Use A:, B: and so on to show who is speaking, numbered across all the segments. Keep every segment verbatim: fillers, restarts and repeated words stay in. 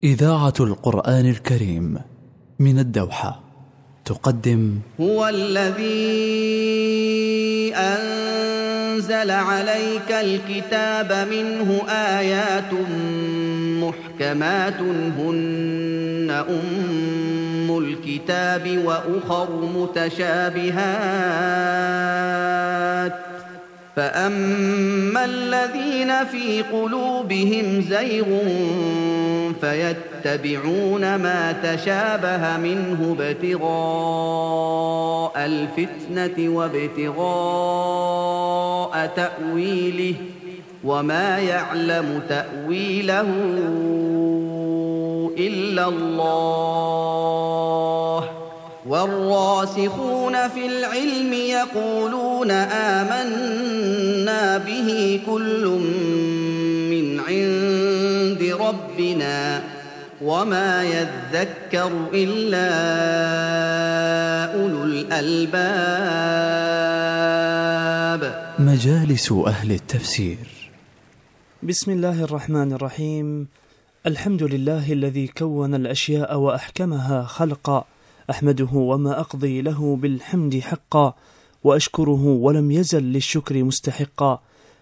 A: إذاعة القرآن الكريم من الدوحة تقدم
B: هو الذي أنزل عليك الكتاب منه آيات محكمات هن أم الكتاب وأخر متشابهات فأما الذين في قلوبهم زيغ فيتبعون ما تشابه منه ابتغاء الفتنة وابتغاء تأويله وما يعلم تأويله إلا الله والراسخون في العلم يقولون آمنا به كل من عند ربنا وما يذكر إلا أولو الألباب.
A: مجالس أهل التفسير.
C: بسم الله الرحمن الرحيم. الحمد لله الذي كون الأشياء وأحكمها خلقا، أحمده وما أقضي له بالحمد حقا، وأشكره ولم يزل للشكر مستحقا،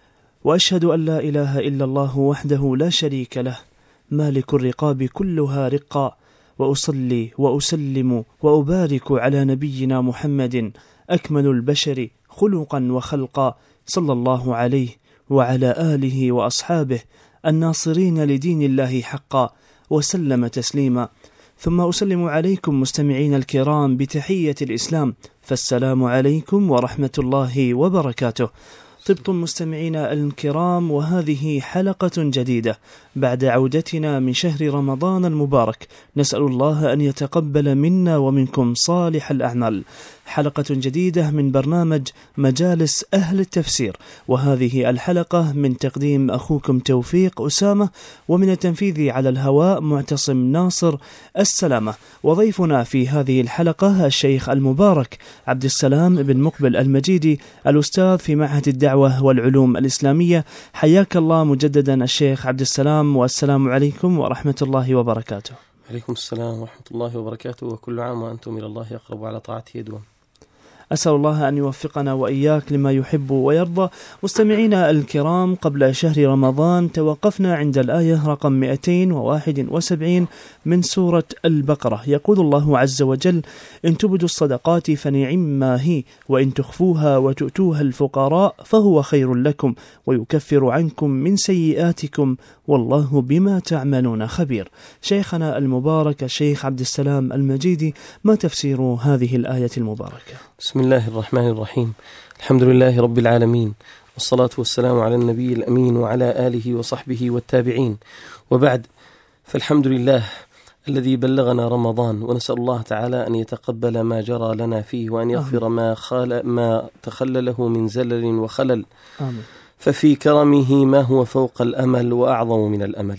C: وأشهد أن لا إله إلا الله وحده لا شريك له مالك الرقاب كلها رقا، وأصلي وأسلم وأبارك على نبينا محمد أكمل البشر خلقا وخلقا، صلى الله عليه وعلى آله وأصحابه الناصرين لدين الله حقا، وسلم تسليما. ثم أسلم عليكم مستمعين الكرام بتحية الإسلام، فالسلام عليكم ورحمة الله وبركاته. طبتم مستمعينا الكرام، وهذه حلقة جديدة بعد عودتنا من شهر رمضان المبارك، نسأل الله أن يتقبل منا ومنكم صالح الأعمال. حلقة جديدة من برنامج مجالس أهل التفسير، وهذه الحلقة من تقديم أخوكم توفيق أسامة، ومن التنفيذ على الهواء معتصم ناصر السلامة. وضيفنا في هذه الحلقة الشيخ المبارك عبد السلام بن مقبل المجيدي، الأستاذ في معهد الدعوة والعلوم الإسلامية. حياك الله مجددا الشيخ عبد السلام، والسلام عليكم ورحمة الله وبركاته.
D: عليكم السلام ورحمة الله وبركاته، وكل عام وأنتم إلى الله أقرب على طاعته يدوم.
C: أسأل الله أن يوفقنا وإياك لما يحب ويرضى. مستمعينا الكرام، قبل شهر رمضان توقفنا عند الآية رقم مئتين وواحد وسبعين من سورة البقرة. يقول الله عز وجل: إن تبدوا الصدقات فنعم ما هي، وإن تخفوها وتؤتوها الفقراء فهو خير لكم ويكفر عنكم من سيئاتكم والله بما تعملون خبير. شيخنا المبارك الشيخ عبد السلام المجيدي، ما تفسير هذه الآية المباركة؟
D: بسم الله الرحمن الرحيم. الحمد لله رب العالمين، والصلاة والسلام على النبي الأمين وعلى آله وصحبه والتابعين، وبعد، فالحمد لله الذي بلغنا رمضان، ونسأل الله تعالى أن يتقبل ما جرى لنا فيه، وأن يغفر ما, خال ما تخلله من زلل وخلل. آمين. ففي كرمه ما هو فوق الأمل وأعظم من الأمل.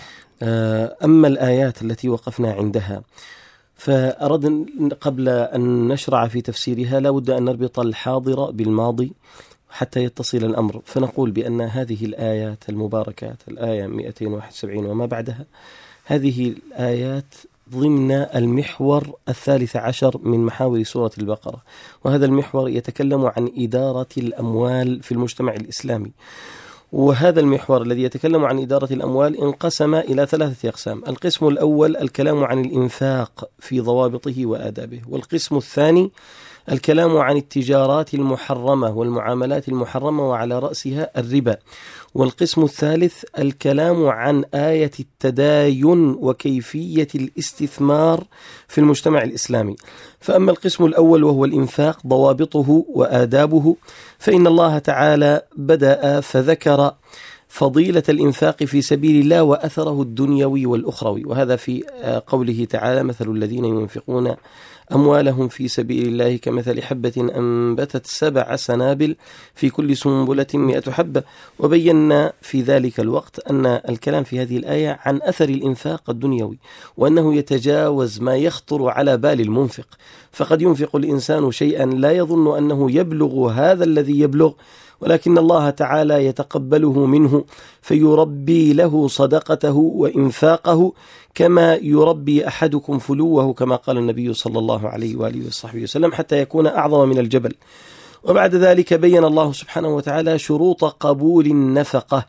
D: أما الآيات التي وقفنا عندها، فأردنا قبل أن نشرع في تفسيرها لابد أن نربط الحاضر بالماضي حتى يتصل الأمر، فنقول بأن هذه الآيات المباركات، الآية مئتين وواحد وسبعين وما بعدها، هذه الآيات ضمن المحور الثالث عشر من محاور سورة البقرة، وهذا المحور يتكلم عن إدارة الأموال في المجتمع الإسلامي. وهذا المحور الذي يتكلم عن إدارة الأموال انقسم إلى ثلاثة أقسام. القسم الأول الكلام عن الإنفاق في ضوابطه وآدابه، والقسم الثاني الكلام عن التجارات المحرمة والمعاملات المحرمة وعلى رأسها الربا، والقسم الثالث الكلام عن آية التداين وكيفية الاستثمار في المجتمع الإسلامي. فأما القسم الأول وهو الإنفاق ضوابطه وآدابه، فإن الله تعالى بدأ فذكر فضيلة الإنفاق في سبيل الله وأثره الدنيوي والأخروي، وهذا في قوله تعالى: مثل الذين ينفقون أموالهم في سبيل الله كمثل حبة أنبتت سبع سنابل في كل سنبلة مئة حبة. وبينا في ذلك الوقت أن الكلام في هذه الآية عن أثر الإنفاق الدنيوي، وأنه يتجاوز ما يخطر على بال المنفق، فقد ينفق الإنسان شيئا لا يظن أنه يبلغ هذا الذي يبلغ، ولكن الله تعالى يتقبله منه فيربي له صدقته وإنفاقه كما يربي أحدكم فلوه، كما قال النبي صلى الله عليه وآله وصحبه وسلم، حتى يكون أعظم من الجبل. وبعد ذلك بين الله سبحانه وتعالى شروط قبول النفقة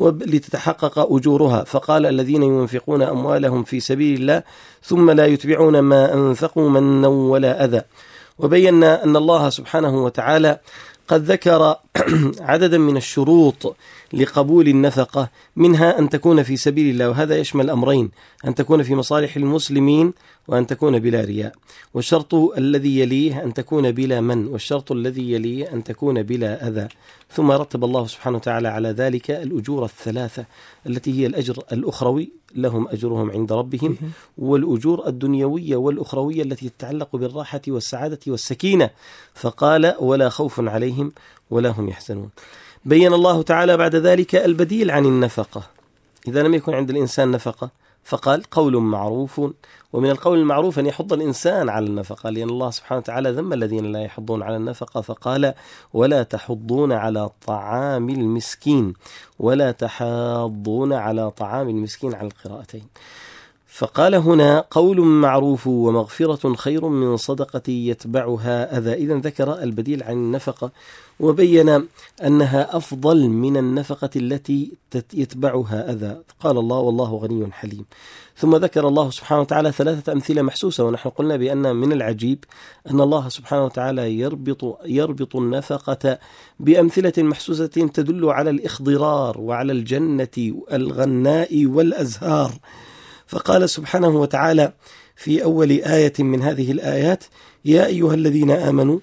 D: لتتحقق أجورها، فقال: الذين ينفقون أموالهم في سبيل الله ثم لا يتبعون ما أنفقوا منا ولا أذى. وبينا أن الله سبحانه وتعالى قد ذكر عددا من الشروط لقبول النفقة، منها أن تكون في سبيل الله، وهذا يشمل أمرين: أن تكون في مصالح المسلمين وأن تكون بلا رياء. والشرط الذي يليه أن تكون بلا من، والشرط الذي يليه أن تكون بلا أذى. ثم رتب الله سبحانه وتعالى على ذلك الأجور الثلاثة التي هي الأجر الأخروي، لهم أجرهم عند ربهم، والأجور الدنيوية والأخروية التي تتعلق بالراحة والسعادة والسكينة، فقال: ولا خوف عليهم ولا هم يحزنون. بين الله تعالى بعد ذلك البديل عن النفقة إذا لم يكن عند الإنسان نفقة، فقال: قول معروف. ومن القول المعروف أن يحض الإنسان على النفقة، لأن الله سبحانه وتعالى ذم الذين لا يحضون على النفقة، فقال: ولا تحضون على طعام المسكين ولا تحاضون على طعام المسكين، على القراءتين. فقال هنا: قول معروف ومغفرة خير من صدقة يتبعها أذى. إذن ذكر البديل عن النفقة، وبين أنها أفضل من النفقة التي يتبعها أذى. قال الله: والله غني حليم. ثم ذكر الله سبحانه وتعالى ثلاثة أمثلة محسوسة، ونحن قلنا بأن من العجيب أن الله سبحانه وتعالى يربط, يربط النفقة بأمثلة محسوسة تدل على الإخضرار وعلى الجنة الغناء والأزهار. فقال سبحانه وتعالى في أول آية من هذه الآيات: يا أيها الذين آمنوا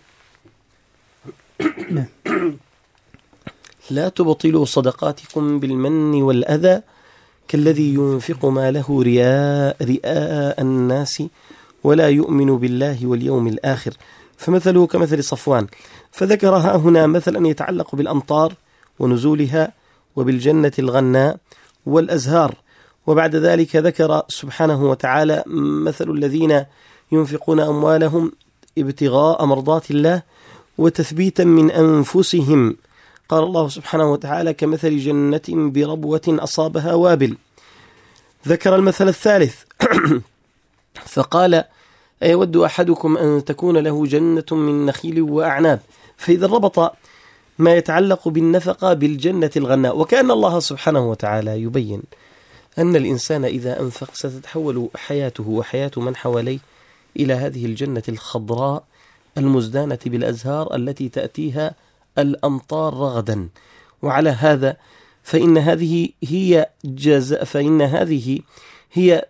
D: لا تبطلوا صدقاتكم بالمن والأذى كالذي ينفق ماله رياء, رياء الناس ولا يؤمن بالله واليوم الآخر فمثله كمثل صفوان. فذكرها هنا مثلا يتعلق بالأمطار ونزولها وبالجنة الغناء والأزهار. وبعد ذلك ذكر سبحانه وتعالى مثل الذين ينفقون أموالهم ابتغاء مرضات الله وتثبيتا من أنفسهم. قال الله سبحانه وتعالى: كمثل جنة بربوة أصابها وابل. ذكر المثل الثالث فقال: أيود أحدكم أن تكون له جنة من نخيل وأعناب. فإذا ربط ما يتعلق بالنفقة بالجنة الغناء، وكأن الله سبحانه وتعالى يبين أن الإنسان إذا أنفق ستتحول حياته وحياة من حواليه إلى هذه الجنة الخضراء المزدانة بالأزهار التي تأتيها الأمطار رغدا. وعلى هذا فإن هذه هي جزاء فإن هذه هي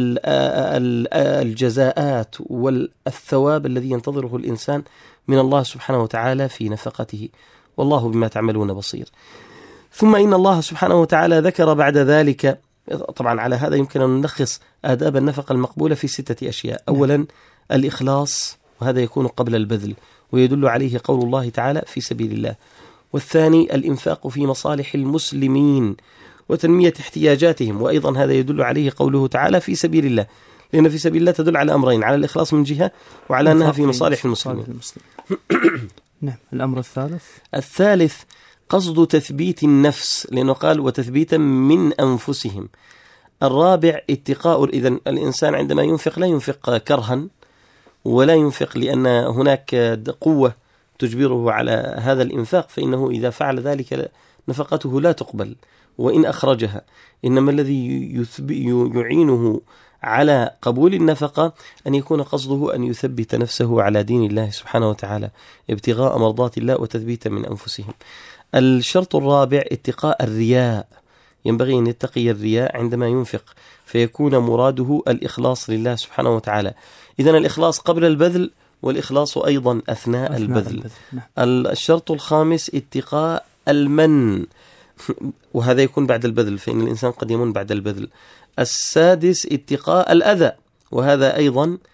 D: الجزاءات والثواب الذي ينتظره الإنسان من الله سبحانه وتعالى في نفقته، والله بما تعملون بصير. ثم إن الله سبحانه وتعالى ذكر بعد ذلك، طبعا على هذا يمكن أن نلخص آداب النفقة المقبولة في ستة أشياء. أولا الإخلاص، وهذا يكون قبل البذل، ويدل عليه قول الله تعالى: في سبيل الله. والثاني الإنفاق في مصالح المسلمين وتنمية احتياجاتهم، وأيضا هذا يدل عليه قوله تعالى: في سبيل الله، لأن في سبيل الله تدل على أمرين: على الإخلاص من جهة، وعلى أنها في مصالح المسلمين.
C: نعم. الأمر الثالث
D: الثالث قصد تثبيت النفس، لأنه قال: وتثبيتا من أنفسهم. الرابع اتقاء، إذن الإنسان عندما ينفق لا ينفق كرها، ولا ينفق لأن هناك قوة تجبره على هذا الإنفاق، فإنه إذا فعل ذلك نفقته لا تقبل وإن أخرجها. إنما الذي يعينه على قبول النفقة أن يكون قصده أن يثبت نفسه على دين الله سبحانه وتعالى ابتغاء مرضات الله وتثبيتا من أنفسهم. الشرط الرابع اتقاء الرياء، ينبغي أن يتقي الرياء عندما ينفق، فيكون مراده الإخلاص لله سبحانه وتعالى. إذن الإخلاص قبل البذل، والإخلاص أيضا أثناء, أثناء البذل, البذل. نعم. الشرط الخامس اتقاء المن، وهذا يكون بعد البذل، فإن الإنسان قد يمن بعد البذل. السادس اتقاء الأذى، وهذا أيضا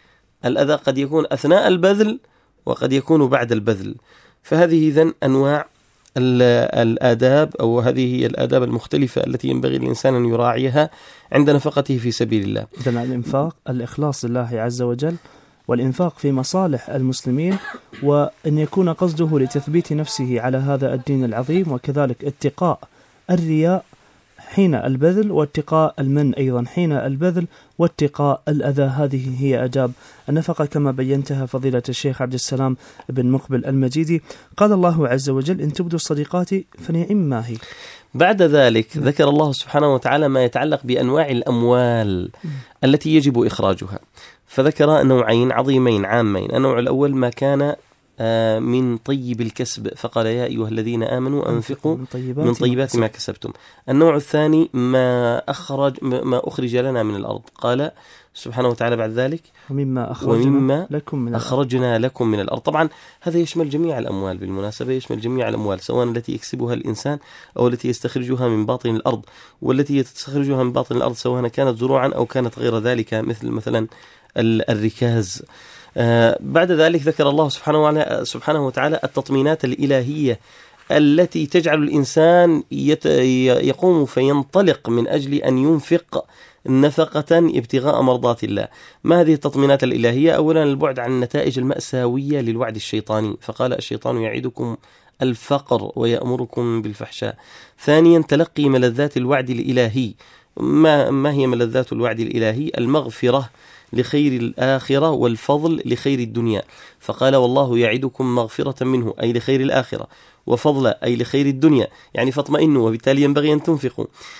D: الأذى قد يكون أثناء البذل وقد يكون بعد البذل. فهذه إذن أنواع الآداب، أو هذه هي الآداب المختلفة التي ينبغي الإنسان أن يراعيها عند نفقته في سبيل الله.
C: إذن الإنفاق الإخلاص لله عز وجل، والإنفاق في مصالح المسلمين، وأن يكون قصده لتثبيت نفسه على هذا الدين العظيم، وكذلك اتقاء الرياء حين البذل، واتقاء المن أيضا حين البذل، واتقاء الأذى. هذه هي آداب النفقة كما بينتها فضيلة الشيخ عبد السلام بن مقبل المجيدي. قال الله عز وجل: إن تبدوا الصدقات فنعم ما هي.
D: بعد ذلك ذكر الله سبحانه وتعالى ما يتعلق بأنواع الأموال التي يجب إخراجها، فذكر نوعين عظيمين عامين. النوع الأول ما كان من طيب الكسب، فقال: يا أيها الذين آمنوا أنفقوا من طيبات ما كسبتم. النوع الثاني ما أخرج ما أخرج لنا من الأرض، قال سبحانه وتعالى بعد ذلك:
C: ومما أخرجنا, ومما لكم, من
D: أخرجنا لكم من الأرض. طبعا هذا يشمل جميع الأموال، بالمناسبة يشمل جميع الأموال، سواء التي يكسبها الإنسان أو التي يستخرجها من باطن الأرض. والتي يستخرجها من باطن الأرض سواء كانت زروعا أو كانت غير ذلك، مثل مثلا الركاز. آه بعد ذلك ذكر الله سبحانه, سبحانه وتعالى التطمينات الإلهية التي تجعل الإنسان يقوم فينطلق من أجل أن ينفق نفقة ابتغاء مرضات الله. ما هذه التطمينات الإلهية؟ أولا البعد عن النتائج المأساوية للوعد الشيطاني، فقال: الشيطان يعدكم الفقر ويأمركم بالفحشاء. ثانيا تلقي ملذات الوعد الإلهي. ما, ما هي ملذات الوعد الإلهي؟ المغفرة لخير الآخرة والفضل لخير الدنيا، فقال: والله يعدكم مغفرة منه، أي لخير الآخرة، وفضل أي لخير الدنيا، يعني فاطمئنوا، وبالتالي ينبغي أن تنفقوا.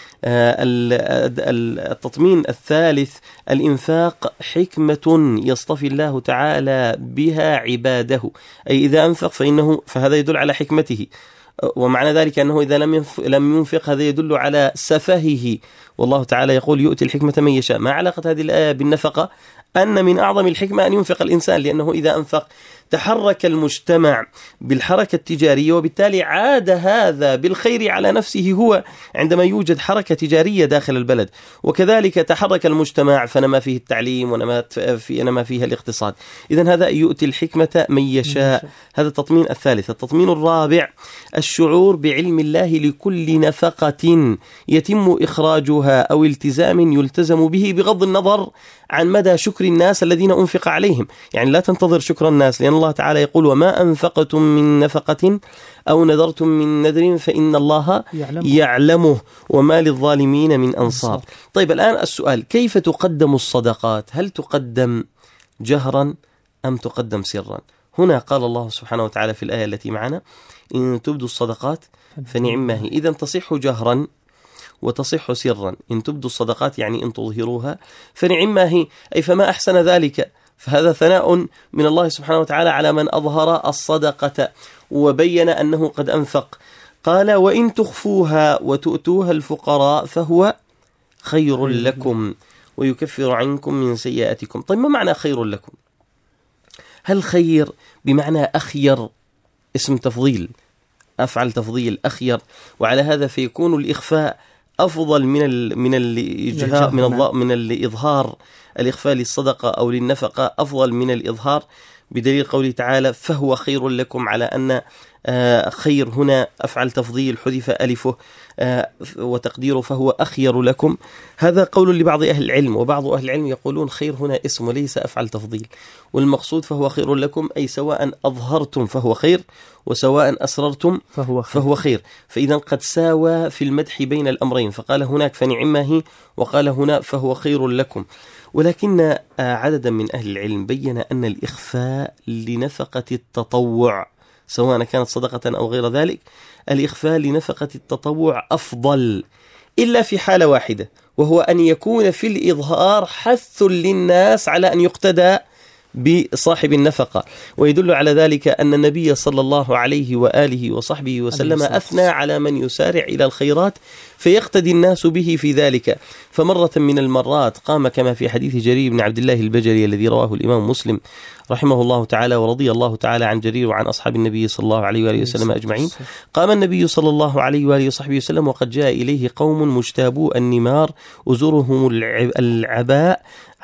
D: التطمين الثالث الإنفاق حكمة يصطفي الله تعالى بها عباده، أي إذا أنفق فإنه فهذا يدل على حكمته، ومعنى ذلك أنه إذا لم لم ينفق هذا يدل على سفهه. والله تعالى يقول: يؤتي الحكمة من يشاء. ما علاقة هذه الآية بالنفقة؟ أن من أعظم الحكمة أن ينفق الإنسان، لأنه إذا أنفق تحرك المجتمع بالحركة التجارية، وبالتالي عاد هذا بالخير على نفسه هو عندما يوجد حركة تجارية داخل البلد، وكذلك تحرك المجتمع فنما فيه التعليم ونما في نما فيها الاقتصاد. إذن هذا يؤتي الحكمة من يشاء. هذا التطمين الثالث. التطمين الرابع الشعور بعلم الله لكل نفقة يتم إخراجها أو التزام يلتزم به بغض النظر عن مدى شكر الناس الذين أنفق عليهم. يعني لا تنتظر شكر الناس، لأن الله تعالى يقول: وما أنفقتم من نفقة أو نذرتم من نذر فإن الله يعلمه, يعلمه وما للظالمين من أنصار. طيب الآن السؤال: كيف تقدم الصدقات؟ هل تقدم جهرا أم تقدم سرا؟ هنا قال الله سبحانه وتعالى في الآية التي معنا: إن تبدوا الصدقات فنعم ما هي. إذن تصح جهرا وتصح سرا. إن تبدوا الصدقات يعني إن تظهروها فنعم ما هي، أي فما أحسن ذلك. فهذا ثناء من الله سبحانه وتعالى على من أظهر الصدقة وبين أنه قد أنفق. قال: وإن تخفوها وتؤتوها الفقراء فهو خير لكم ويكفر عنكم من سيئاتكم. طيب ما معنى خير لكم؟ هل خير بمعنى أخير؟ اسم تفضيل، أفعل تفضيل، أخير، وعلى هذا فيكون الإخفاء أفضل من ال من الإجهار من الض من الإظهار. الإخفاء للصدقة أو للنفقة أفضل من الإظهار، بدليل قوله تعالى: فهو خير لكم، على أن خير هنا أفعل تفضيل حذف ألفه وتقديره فهو أخير لكم. هذا قول لبعض أهل العلم، وبعض أهل العلم يقولون خير هنا اسم وليس أفعل تفضيل، والمقصود فهو خير لكم أي سواء أظهرتم فهو خير وسواء أسررتم فهو خير, فهو خير. فإذا قد ساوى في المدح بين الأمرين، فقال هناك فنعم هي وقال هنا فهو خير لكم. ولكن عددا من أهل العلم بين أن الإخفاء لنفقة التطوع سواء كانت صدقة أو غير ذلك، الإخفاء لنفقة التطوع أفضل، إلا في حالة واحدة، وهو أن يكون في الإظهار حث للناس على أن يقتدى بصاحب النفقة. ويدل على ذلك أن النبي صلى الله عليه وآله وصحبه وسلم أثنى على من يسارع إلى الخيرات فيقتدي الناس به في ذلك. فمرة من المرات قام كما في حديث جرير بن عبد الله البجلي الذي رواه الإمام مسلم رحمه الله تعالى ورضي الله تعالى عن جرير وعن أصحاب النبي صلى الله عليه وآله وسلم أجمعين. قام النبي صلى الله عليه وآله وصحبه وسلم وقد جاء إليه قوم مجتابو النمار أزرهم العباء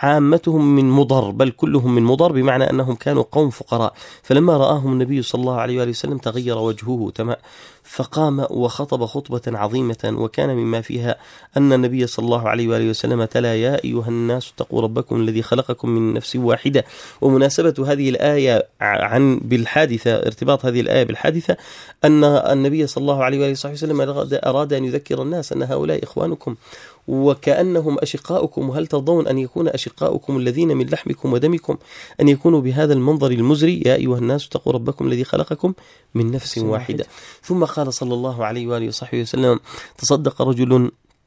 D: عامتهم من مضر، بل كلهم من مضر، بمعنى أنهم كانوا قوم فقراء. فلما رآهم النبي صلى الله عليه وآله وسلم تغير وجهه فقام وخطب خطبة عظيمة، وكان مما فيها أن النبي صلى الله عليه وآله وسلم تلا: يا أيها الناس اتقوا ربكم الذي خلقكم من نفس واحدة. ومناسبة هذه الآية عن بالحادثة، ارتباط هذه الآية بالحادثة، أن النبي صلى الله عليه وآله وسلم أراد أن يذكر الناس أن هؤلاء إخوانكم وكأنهم أشقاؤكم، وهل ترضون أن يكون أشقاؤكم الذين من لحمكم ودمكم أن يكونوا بهذا المنظر المزري؟ يا أيها الناس اتقوا ربكم الذي خلقكم من نفس واحدة. ثم قال صلى الله عليه وآله وصحبه وسلم: تصدق رجل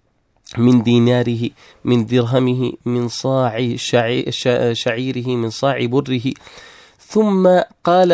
D: من ديناره، من درهمه، من صاع شعيره، من صاع بره، ثم قال: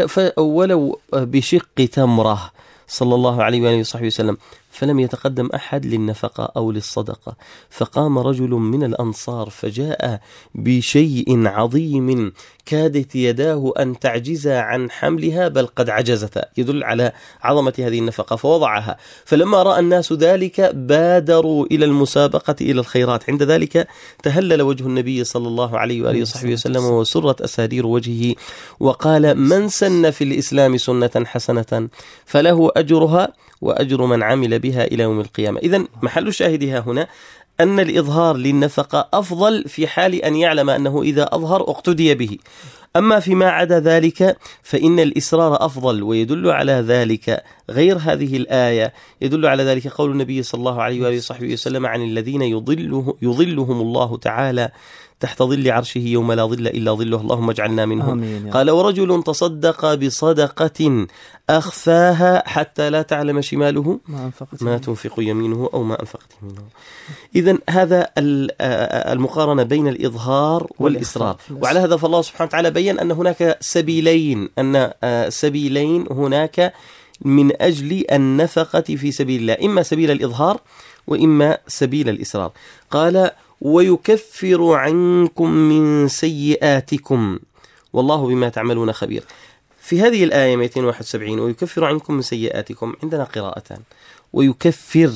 D: ولو بشق تمره، صلى الله عليه وآله وصحبه وسلم، فلم يتقدم أحد للنفقة أو للصدقة. فقام رجل من الأنصار فجاء بشيء عظيم كادت يداه أن تعجزا عن حملها، بل قد عجزتا، يدل على عظمة هذه النفقة، فوضعها. فلما رأى الناس ذلك بادروا إلى المسابقة إلى الخيرات. عند ذلك تهلل وجه النبي صلى الله عليه وآله وصحبه وسلم وسرت أسارير وجهه، وقال: من سن في الإسلام سنة حسنة فله أجرها وأجر من عمل بها إلى يوم القيامة. إذن محل الشاهدها هنا أن الإظهار للنفقة أفضل في حال أن يعلم أنه إذا أظهر اقتدي به. أما فيما عدا ذلك فإن الإسرار أفضل، ويدل على ذلك غير هذه الآية، يدل على ذلك قول النبي صلى الله عليه وآله وصحبه وسلم عن الذين يضله يضلهم الله تعالى تحت ظل عرشه يوم لا ظل إلا ظله، اللهم اجعلنا منهم. قال: ورجل تصدق بصدقة أخفاها حتى لا تعلم شماله ما, ما تنفق يمينه أو ما أنفقت يمينه. إذن هذا المقارنة بين الإظهار والإسرار. وعلى هذا فالله سبحانه وتعالى بيّن أن هناك سبيلين أن سبيلين هناك من أجل النفقة في سبيل الله، إما سبيل الإظهار وإما سبيل الإسرار. قال: ويكفر عنكم من سيئاتكم والله بما تعملون خبير. في هذه الآية مئتين وواحد وسبعين ويكفر عنكم من سيئاتكم عندنا قراءتان. ويكفر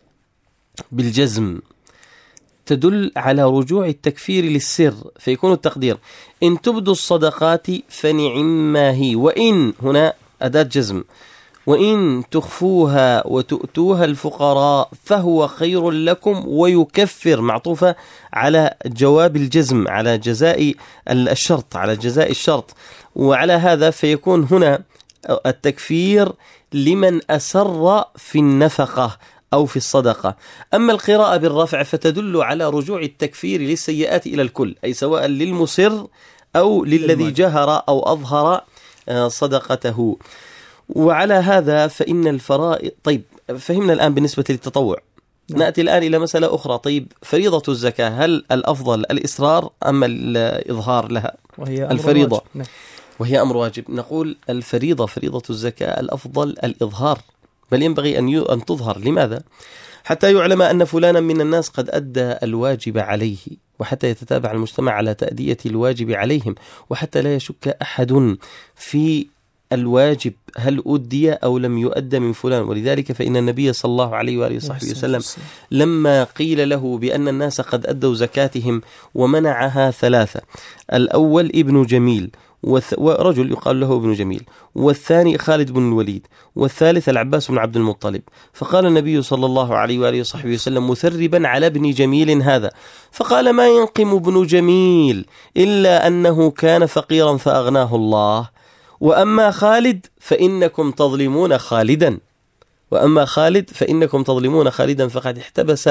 D: بالجزم تدل على رجوع التكفير للسر، فيكون التقدير: إن تبدوا الصدقات فنعما هي، وإن هنا أداة جزم، وإن تخفوها وتؤتوها الفقراء فهو خير لكم ويكفر، معطوفة على جواب الجزم، على جزاء الشرط، على جزاء الشرط. وعلى هذا فيكون هنا التكفير لمن أسر في النفقة أو في الصدقة. أما القراءة بالرفع فتدل على رجوع التكفير للسيئات إلى الكل، أي سواء للمسر أو للذي جهر أو أظهر صدقته. وعلى هذا فإن الفرائض. طيب، فهمنا الآن بالنسبة للتطوع. نعم. نأتي الآن إلى مسألة أخرى. طيب، فريضة الزكاة هل الأفضل الإسرار أم الإظهار لها؟
C: وهي
D: الفريضة
C: نعم.
D: وهي أمر واجب. نقول الفريضة فريضة الزكاة الأفضل الإظهار، بل ينبغي أن أن تظهر. لماذا؟ حتى يعلم أن فلانا من الناس قد أدى الواجب عليه، وحتى يتتابع المجتمع على تأدية الواجب عليهم، وحتى لا يشك أحد في الواجب هل أدي أو لم يؤد من فلان. ولذلك فإن النبي صلى الله عليه وآله وصحبه وسلم لما قيل له بأن الناس قد أدوا زكاتهم ومنعها ثلاثة: الأول ابن جميل، ورجل يقال له ابن جميل، والثاني خالد بن الوليد، والثالث العباس بن عبد المطلب. فقال النبي صلى الله عليه وآله وصحبه وسلم مثربا على ابن جميل هذا، فقال: ما ينقم ابن جميل إلا أنه كان فقيرا فأغناه الله، وأما خالد فإنكم تظلمون خالدا وأما خالد فإنكم تظلمون خالدا فقد احتبس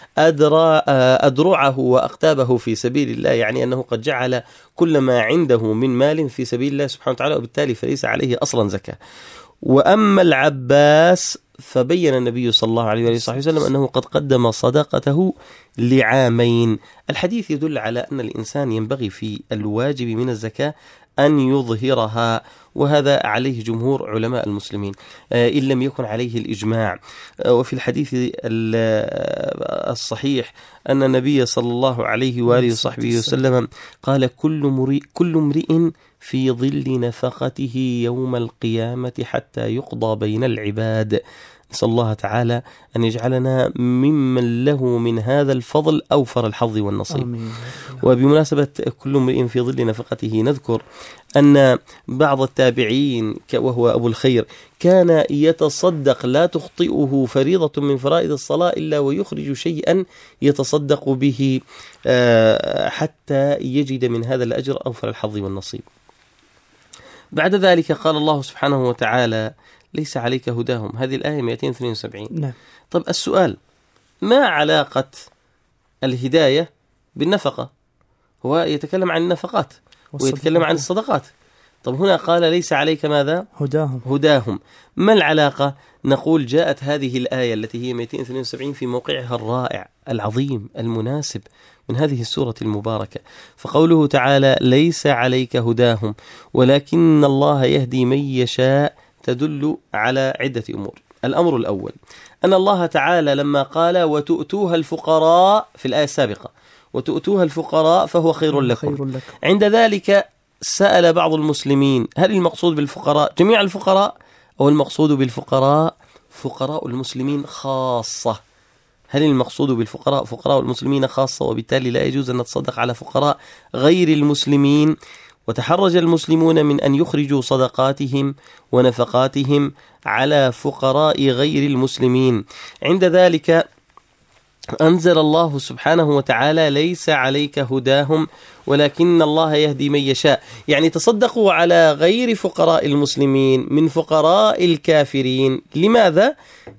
D: أدرعه وأقتابه في سبيل الله، يعني أنه قد جعل كل ما عنده من مال في سبيل الله سبحانه وتعالى، وبالتالي فليس عليه أصلا زكاة. وأما العباس فبين النبي صلى الله عليه وسلم أنه قد قدم صدقته لعامين. الحديث يدل على أن الإنسان ينبغي في الواجب من الزكاة أن يظهرها، وهذا عليه جمهور علماء المسلمين إن لم يكن عليه الإجماع. وفي الحديث الصحيح أن النبي صلى الله عليه وآله وصحبه وسلم قال: كل مرئ كل امرئ في ظل نفقته يوم القيامة حتى يقضى بين العباد. نسأل الله تعالى أن يجعلنا ممن له من هذا الفضل أوفر الحظ والنصيب.
C: آمين.
D: وبمناسبة كل امرئ في ظل نفقته نذكر أن بعض التابعين وهو أبو الخير كان يتصدق لا تخطئه فريضة من فرائض الصلاة إلا ويخرج شيئا يتصدق به حتى يجد من هذا الأجر أوفر الحظ والنصيب. بعد ذلك قال الله سبحانه وتعالى ليس عليك هداهم، هذه الآية مئتين واثنين وسبعين.
C: نعم.
D: طب السؤال، ما علاقة الهداية بالنفقة؟ هو يتكلم عن النفقات ويتكلم عن الصدقات. طب هنا قال ليس عليك ماذا؟
C: هداهم.
D: هداهم. ما العلاقة؟ نقول جاءت هذه الآية التي هي مئتين واثنين وسبعين في موقعها الرائع العظيم المناسب من هذه السورة المباركة. فقوله تعالى ليس عليك هداهم ولكن الله يهدي من يشاء تدل على عدة أمور. الأمر الأول أن الله تعالى لما قال وتؤتوها الفقراء في الآية السابقة وتؤتوها الفقراء فهو خير لكم،
C: خير لكم.
D: عند ذلك سأل بعض المسلمين هل المقصود بالفقراء جميع الفقراء أو المقصود بالفقراء فقراء المسلمين خاصة؟ هل المقصود بالفقراء فقراء المسلمين خاصة وبالتالي لا يجوز أن نتصدق على فقراء غير المسلمين؟ وتحرج المسلمون من أن يخرجوا صدقاتهم ونفقاتهم على فقراء غير المسلمين. عند ذلك أنزل الله سبحانه وتعالى ليس عليك هداهم ولكن الله يهدي من يشاء، يعني تصدقوا على غير فقراء المسلمين من فقراء الكافرين. لماذا؟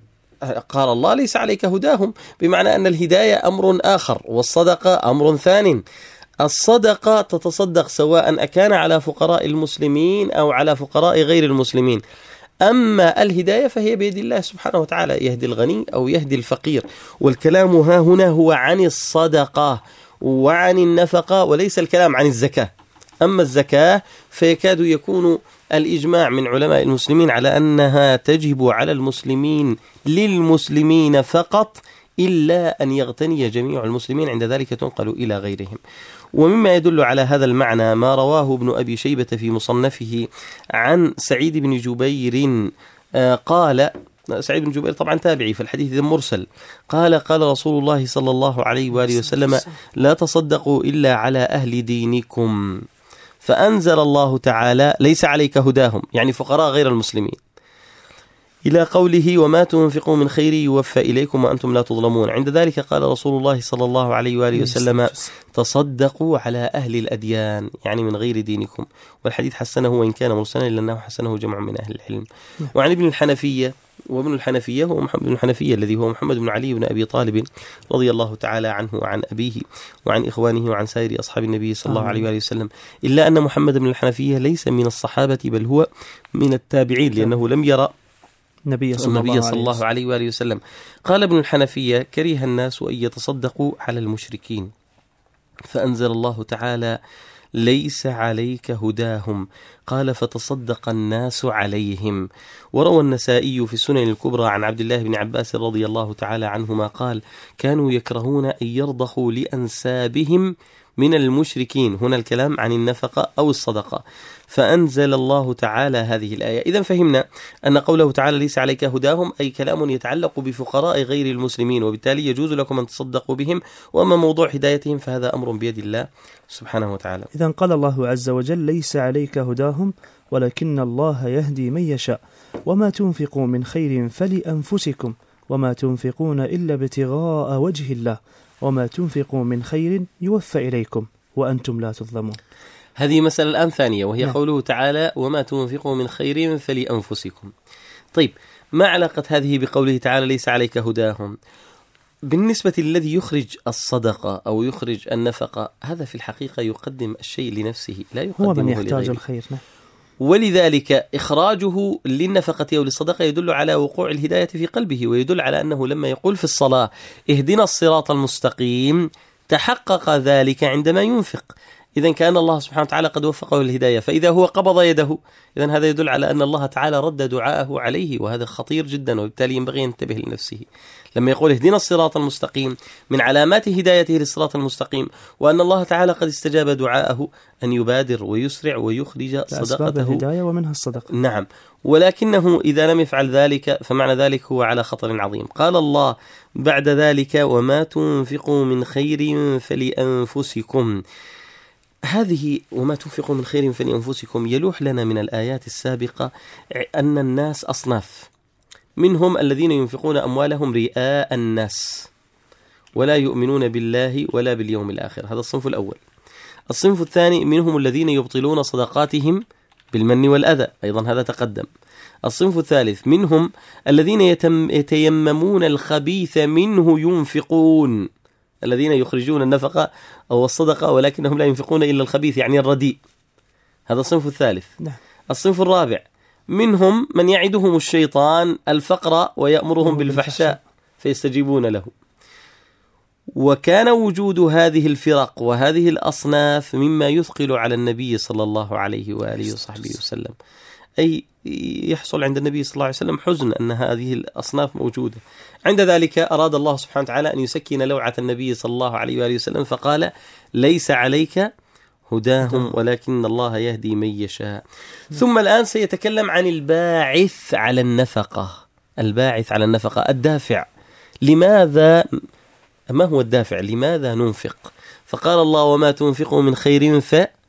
D: قال الله ليس عليك هداهم، بمعنى أن الهداية أمر آخر والصدقة أمر ثاني. الصدقة تتصدق سواء أكان على فقراء المسلمين أو على فقراء غير المسلمين. أما الهداية فهي بيد الله سبحانه وتعالى، يهدي الغني أو يهدي الفقير. والكلام ها هنا هو عن الصدقة وعن النفقة وليس الكلام عن الزكاة. أما الزكاة فيكاد يكون الإجماع من علماء المسلمين على أنها تجب على المسلمين للمسلمين فقط إلا أن يغتني جميع المسلمين، عند ذلك تنقل إلى غيرهم. ومما يدل على هذا المعنى ما رواه ابن أبي شيبة في مصنفه عن سعيد بن جبير قال، سعيد بن جبير طبعا تابعي فالحديث مرسل، قال قال رسول الله صلى الله عليه وآله وسلم لا تصدقوا إلا على أهل دينكم، فأنزل الله تعالى ليس عليك هداهم يعني فقراء غير المسلمين، إلى قوله وما تنفقوا من خير يوفى إليكم وأنتم لا تظلمون. عند ذلك قال رسول الله صلى الله عليه وآله وسلم تصدقوا على أهل الأديان يعني من غير دينكم. والحديث حسنه وإن كان مرسلا إلا أنه حسنه جمع من أهل العلم. وعن ابن الحنفية، وابن الحنفية هو محمد بن الحنفية الذي هو محمد بن علي بن أبي طالب رضي الله تعالى عنه وعن أبيه وعن إخوانه وعن سائر أصحاب النبي صلى الله عليه وآله وسلم، إلا أن محمد بن الحنفية ليس من الصحابة بل هو من التابعين لأنه لم يرى النبي صلى, النبي صلى الله عليه وآله وسلم. قال ابن الحنفية كره الناس أن يتصدقوا على المشركين فأنزل الله تعالى ليس عليك هداهم قال فتصدق الناس عليهم. وروى النسائي في السنن الكبرى عن عبد الله بن عباس رضي الله تعالى عنهما قال كانوا يكرهون أن يرضخوا لأنسابهم من المشركين، هنا الكلام عن النفقة أو الصدقة، فأنزل الله تعالى هذه الآية. إذن فهمنا أن قوله تعالى ليس عليك هداهم أي كلام يتعلق بفقراء غير المسلمين، وبالتالي يجوز لكم أن تصدقوا بهم، وأما موضوع هدايتهم فهذا أمر بيد الله سبحانه وتعالى.
C: إذن قال الله عز وجل ليس عليك هداهم ولكن الله يهدي من يشاء وما تنفقوا من خير فلأنفسكم وما تنفقون إلا ابتغاء وجه الله وما تنفقوا من خير يوفى إليكم وأنتم لا تظلمون.
D: هذه مسألة الآن ثانية وهي نعم. قوله تعالى وما تنفقوا من خير فلأنفسكم. طيب ما علاقة هذه بقوله تعالى ليس عليك هداهم؟ بالنسبة للذي يخرج الصدقة أو يخرج النفقة هذا في الحقيقة يقدم الشيء لنفسه لا يقدمه
C: هو من يحتاج الخير نعم.
D: ولذلك إخراجه للنفقة أو للصدقة يدل على وقوع الهداية في قلبه، ويدل على أنه لما يقول في الصلاة اهدنا الصراط المستقيم تحقق ذلك عندما ينفق. إذن كان الله سبحانه وتعالى قد وفقه الهداية، فإذا هو قبض يده إذن هذا يدل على أن الله تعالى رد دعاءه عليه، وهذا خطير جدا، وبالتالي ينبغي أن ينتبه لنفسه. لما يقول اهدنا الصراط المستقيم من علامات هدايته للصراط المستقيم وأن الله تعالى قد استجاب دعاءه أن يبادر ويسرع ويخرج صدقته
C: الهداية ومنها الصدقة.
D: نعم، ولكنه إذا لم يفعل ذلك فمعنى ذلك هو على خطر عظيم. قال الله بعد ذلك وما تنفقوا من خير فلأنفسكم. هذه وما تنفقوا من خير فلأنفسكم يلوح لنا من الآيات السابقة أن الناس أصناف، منهم الذين ينفقون أموالهم رئاء الناس ولا يؤمنون بالله ولا باليوم الآخر، هذا الصنف الأول. الصنف الثاني منهم الذين يبطلون صدقاتهم بالمن والأذى، أيضا هذا تقدم. الصنف الثالث منهم الذين يتم يتيممون الخبيث منه ينفقون، الذين يخرجون النفقة أو الصدقة ولكنهم لا ينفقون إلا الخبيث يعني الرديء، هذا الصنف الثالث. الصنف الرابع منهم من يعدهم الشيطان الفقر ويأمرهم بالفحشاء فيستجيبون له. وكان وجود هذه الفرق وهذه الأصناف مما يثقل على النبي صلى الله عليه وآله وصحبه وسلم، أي يحصل عند النبي صلى الله عليه وسلم حزن أن هذه الأصناف موجودة. عند ذلك أراد الله سبحانه وتعالى أن يسكن لوعة النبي صلى الله عليه وآله وسلم فقال ليس عليك هداهم ولكن الله يهدي من يشاء. ثم الآن سيتكلم عن الباعث على النفقة، الباعث على النفقة، الدافع. لماذا، ما هو الدافع؟ لماذا ننفق؟ فقال الله وما تنفقوا من خير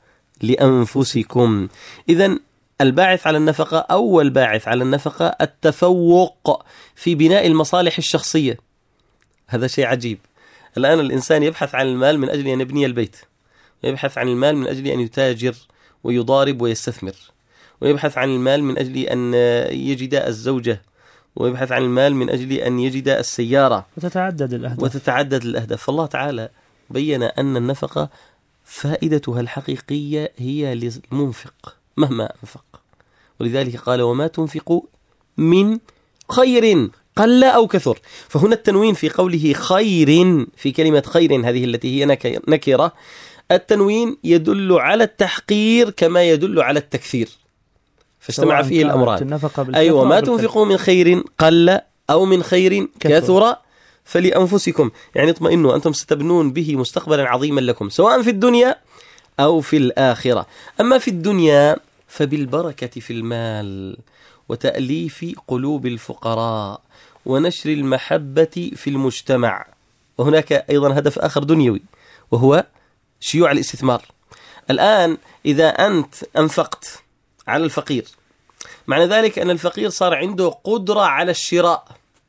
D: فلأنفسكم. إذن الباعث على النفقة، أول باعث على النفقة التفوق في بناء المصالح الشخصية. هذا شيء عجيب. الآن الإنسان يبحث عن المال من أجل أن يبني البيت، ويبحث عن المال من أجل أن يتاجر ويضارب ويستثمر، ويبحث عن المال من أجل أن يجد الزوجة، ويبحث عن المال من أجل أن يجد السيارة،
C: وتتعدد الأهداف
D: وتتعدد الأهداف. فالله تعالى بين أن النفقة فائدتها الحقيقية هي للمنفق مهما أنفق، ولذلك قال وما تنفقوا من خير قل أو كثر. فهنا التنوين في قوله خير، في كلمة خير هذه التي هي نكرة، التنوين يدل على التحقير كما يدل على التكثير، فاجتمع فيه الأمران. أيوة، ما تنفقوا من خير قل أو من خير كثر فلأنفسكم، يعني اطمئنوا أنتم ستبنون به مستقبلا عظيما لكم سواء في الدنيا أو في الآخرة. أما في الدنيا فبالبركة في المال وتأليف قلوب الفقراء ونشر المحبة في المجتمع. وهناك أيضا هدف آخر دنيوي وهو شيوع الاستثمار. الآن إذا أنت أنفقت على الفقير معنى ذلك أن الفقير صار عنده قدرة على الشراء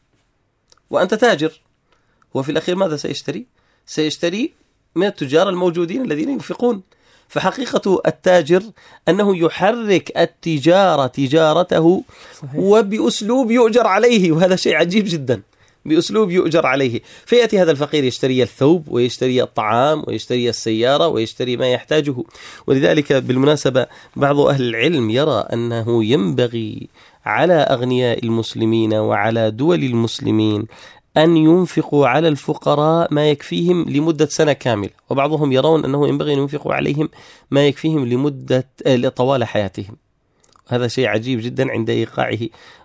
D: وأنت تاجر، وفي الأخير ماذا سيشتري؟ سيشتري من التجار الموجودين الذين ينفقون. فحقيقة التاجر أنه يحرك التجارة تجارته صحيح. وبأسلوب يؤجر عليه، وهذا شيء عجيب جدا، بأسلوب يؤجر عليه. فيأتي هذا الفقير يشتري الثوب ويشتري الطعام ويشتري السيارة ويشتري ما يحتاجه. ولذلك بالمناسبة بعض أهل العلم يرى أنه ينبغي على أغنياء المسلمين وعلى دول المسلمين أن ينفقوا على الفقراء ما يكفيهم لمدة سنة كاملة، وبعضهم يرون أنه ينبغي أن ينفقوا عليهم ما يكفيهم لمدة طوال حياتهم. هذا شيء عجيب جدا عند إيقاعه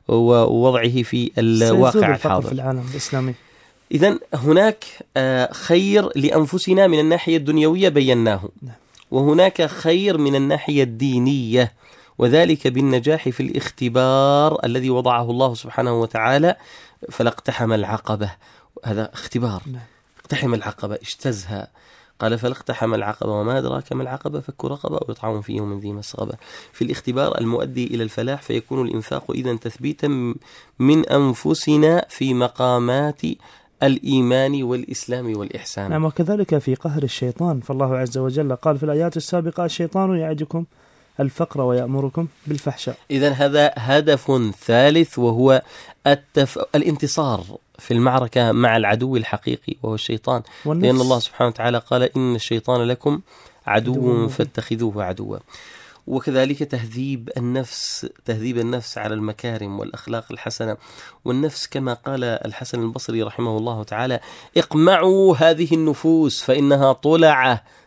D: ووضعه في الواقع الحاضر
C: في العالم الإسلامي.
D: إذن هناك خير لأنفسنا من الناحية الدنيوية بيناه، وهناك خير من الناحية الدينية، وذلك بالنجاح في الاختبار الذي وضعه الله سبحانه وتعالى. فلاقتحم العقبة، هذا اختبار، اقتحم العقبة اجتزها، قال فلاقتحم العقبة وما أدراك ما العقبة فك رقبة أو يطعم في يوم ذي مسغبة. في الاختبار المؤدي إلى الفلاح فيكون الإنفاق إذن تثبيتا من أنفسنا في مقامات الإيمان والإسلام والإحسان.
C: نعم، وكذلك في قهر الشيطان، فالله عز وجل قال في الآيات السابقة الشيطان يعدكم الفقر ويأمركم بالفحشاء.
D: إذن هذا هدف ثالث وهو التف... الانتصار في المعركة مع العدو الحقيقي وهو الشيطان، والنفس. لأن الله سبحانه وتعالى قال إن الشيطان لكم عدو فاتخذوه عدوا. وكذلك تهذيب النفس، تهذيب النفس على المكارم والأخلاق الحسنة. والنفس كما قال الحسن البصري رحمه الله تعالى اقمعوا هذه النفوس فإنها طلعة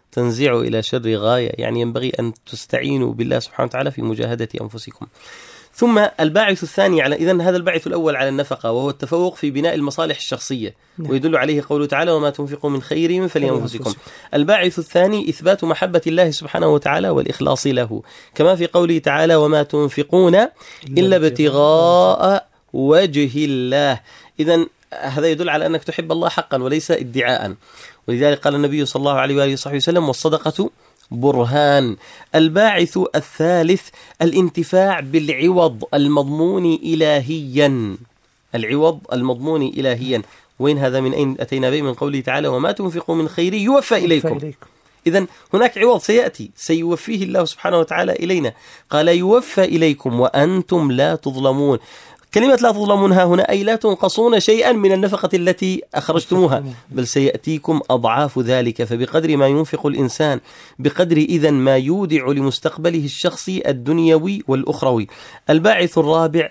D: تنزع إلى شر غاية، يعني ينبغي أن تستعينوا بالله سبحانه وتعالى في مجاهدة أنفسكم. ثم الباعث الثاني على إذن هذا الباعث الأول على النفقة، وهو التفوق في بناء المصالح الشخصية، نعم. ويدل عليه قوله تعالى وما تنفقوا من خير فلأنفسكم. الباعث الثاني إثبات محبة الله سبحانه وتعالى والإخلاص له، كما في قوله تعالى وما تنفقون إلا ابتغاء وجه الله. إذن هذا يدل على أنك تحب الله حقا وليس ادعاء، ولذلك قال النبي صلى الله عليه وآله وصحبه وسلم والصدقة برهان. الباعث الثالث الانتفاع بالعوض المضمون إلهيا، العوض المضمون إلهيا. وين هذا؟ من أين أتينا به؟ من قوله تعالى وما تنفقوا من خير يوفى إليكم. إذن هناك عوض سيأتي سيوفيه الله سبحانه وتعالى إلينا، قال يوفى إليكم وأنتم لا تظلمون. كلمة لا تظلمونها هنا أي لا تنقصون شيئا من النفقة التي أخرجتموها، بل سيأتيكم أضعاف ذلك. فبقدر ما ينفق الإنسان بقدر إذن ما يودع لمستقبله الشخصي الدنيوي والأخروي. الباعث الرابع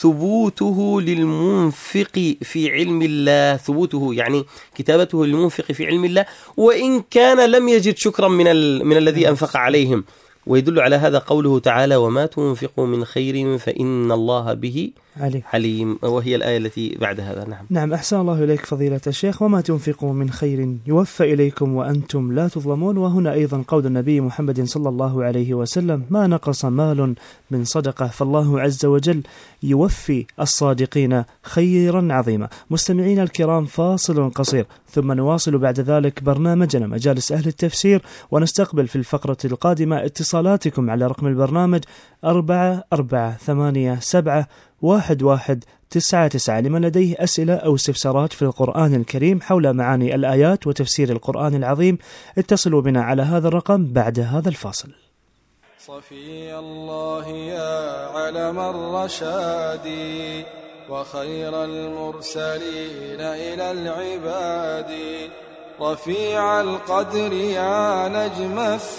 D: ثبوته للمنفق في علم الله، ثبوته يعني كتابته للمنفق في علم الله وإن كان لم يجد شكرا من, من الذي أنفق عليهم. ويدل على هذا قوله تعالى وما تنفقوا من خير فإن الله به عليم, عليم، وهي الآية التي بعد هذا. نعم
C: نعم أحسن الله إليك فضيلة الشيخ. وما تنفقوا من خير يوفى إليكم وأنتم لا تظلمون. وهنا أيضا قول النبي محمد صلى الله عليه وسلم ما نقص مال من صدقة فالله عز وجل يوفي الصادقين خيرا عظيما. مستمعين الكرام فاصل قصير ثم نواصل بعد ذلك برنامجنا مجالس أهل التفسير، ونستقبل في الفقرة القادمة اتصالاتكم على رقم البرنامج أربعة أربعة ثمانية سبعة واحد واحد تسعة تسعة لمن لديه أسئلة أو استفسارات في القرآن الكريم حول معاني الآيات وتفسير القرآن العظيم. اتصلوا بنا على هذا الرقم بعد هذا الفاصل.
E: صفي الله يا علم الرشاد وخير المرسلين إلى العباد، رفيع القدر يا نجم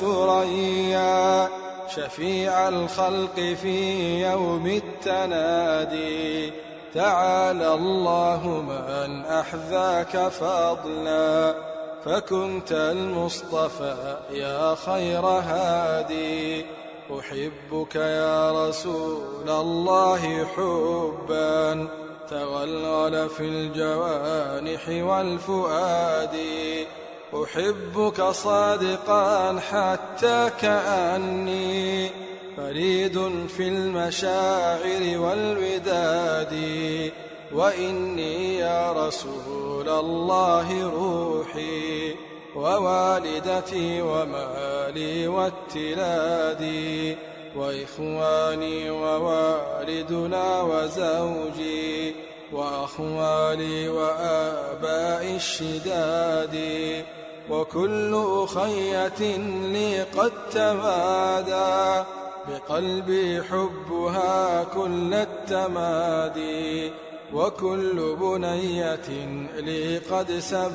E: الثريا، شفيع الخلق في يوم التنادي. تعالى الله من أحذاك فضلا فكنت المصطفى يا خير هادي. أحبك يا رسول الله حبا تغلغل في الجوانح والفؤاد. أحبك صادقا حتى كأني فريد في المشاعر والوداد. وإني يا رسول الله روحي ووالدتي ومالي والتلادي، وإخواني ووالدنا وزوجي وأخوالي وآباء الشداد، وكل أخية لي قد تمادى بقلبي حبها كل التمادي، وكل بنية لي قد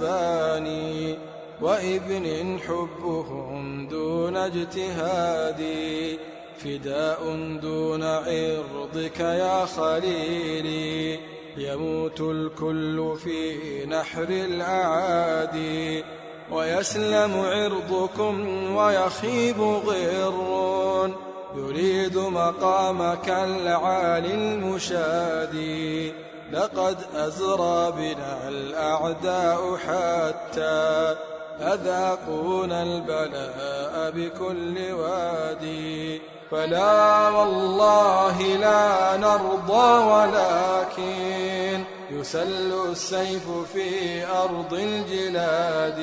E: سباني وابن حبهم دون اجتهادي. فداء دون عرضك يا خليلي، يموت الكل في نحر الأعادي. ويسلم عرضكم ويخيب غر يريد مقامك العالي المشادي. لقد أزرى بنا الأعداء حتى أذاقونا البلاء بكل وادي. فلا والله لا نرضى ولكن يسل السيف في أرض الجلاد.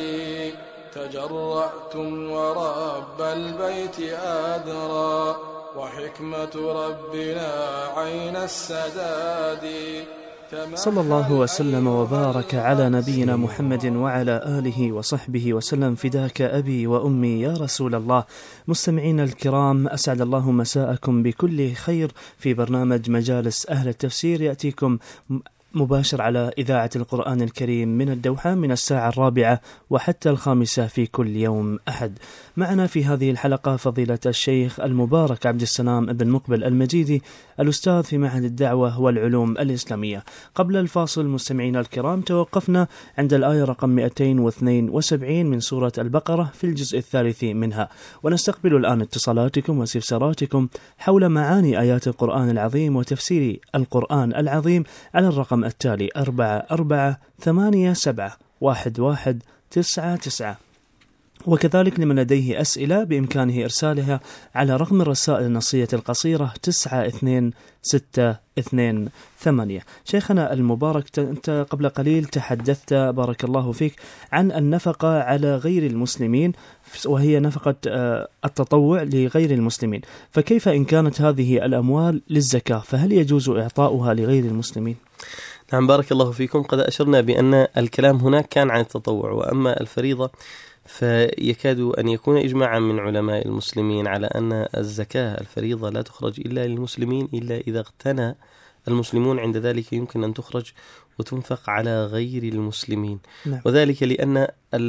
E: تجرأتم ورب البيت أدرى وحكمة ربنا عين السداد.
C: صلى الله وسلم وبارك على نبينا محمد وعلى آله وصحبه وسلم. فداك أبي وأمي يا رسول الله. مستمعين الكرام أسعد الله مساءكم بكل خير في برنامج مجالس أهل التفسير، يأتيكم مباشر على إذاعة القرآن الكريم من الدوحة من الساعة الرابعة وحتى الخامسة في كل يوم أحد. معنا في هذه الحلقة فضيلة الشيخ المبارك عبد السلام بن مقبل المجيدي، الأستاذ في معهد الدعوة والعلوم الإسلامية. قبل الفاصل مستمعينا الكرام توقفنا عند الآية رقم مئتين واثنين وسبعين من سورة البقرة في الجزء الثالث منها، ونستقبل الآن اتصالاتكم واستفساراتكم حول معاني آيات القرآن العظيم وتفسير القرآن العظيم على الرقم التالي أربعة أربعة ثمانية سبعة واحد واحد تسعة تسعة. وكذلك لمن لديه أسئلة بإمكانه إرسالها على رقم الرسائل النصية القصيرة تسعة اثنين ستة اثنين ثمانية. شيخنا المبارك، أنت قبل قليل تحدثت بارك الله فيك عن النفقة على غير المسلمين، وهي نفقة التطوع لغير المسلمين، فكيف إن كانت هذه الأموال للزكاة فهل يجوز إعطاؤها لغير المسلمين؟
D: نعم بارك الله فيكم. قد أشرنا بأن الكلام هناك كان عن التطوع، وأما الفريضة فيكاد أن يكون إجماعا من علماء المسلمين على أن الزكاة الفريضة لا تخرج إلا للمسلمين إلا إذا اغتنى المسلمون، عند ذلك يمكن أن تخرج وتنفق على غير المسلمين. نعم. وذلك لأن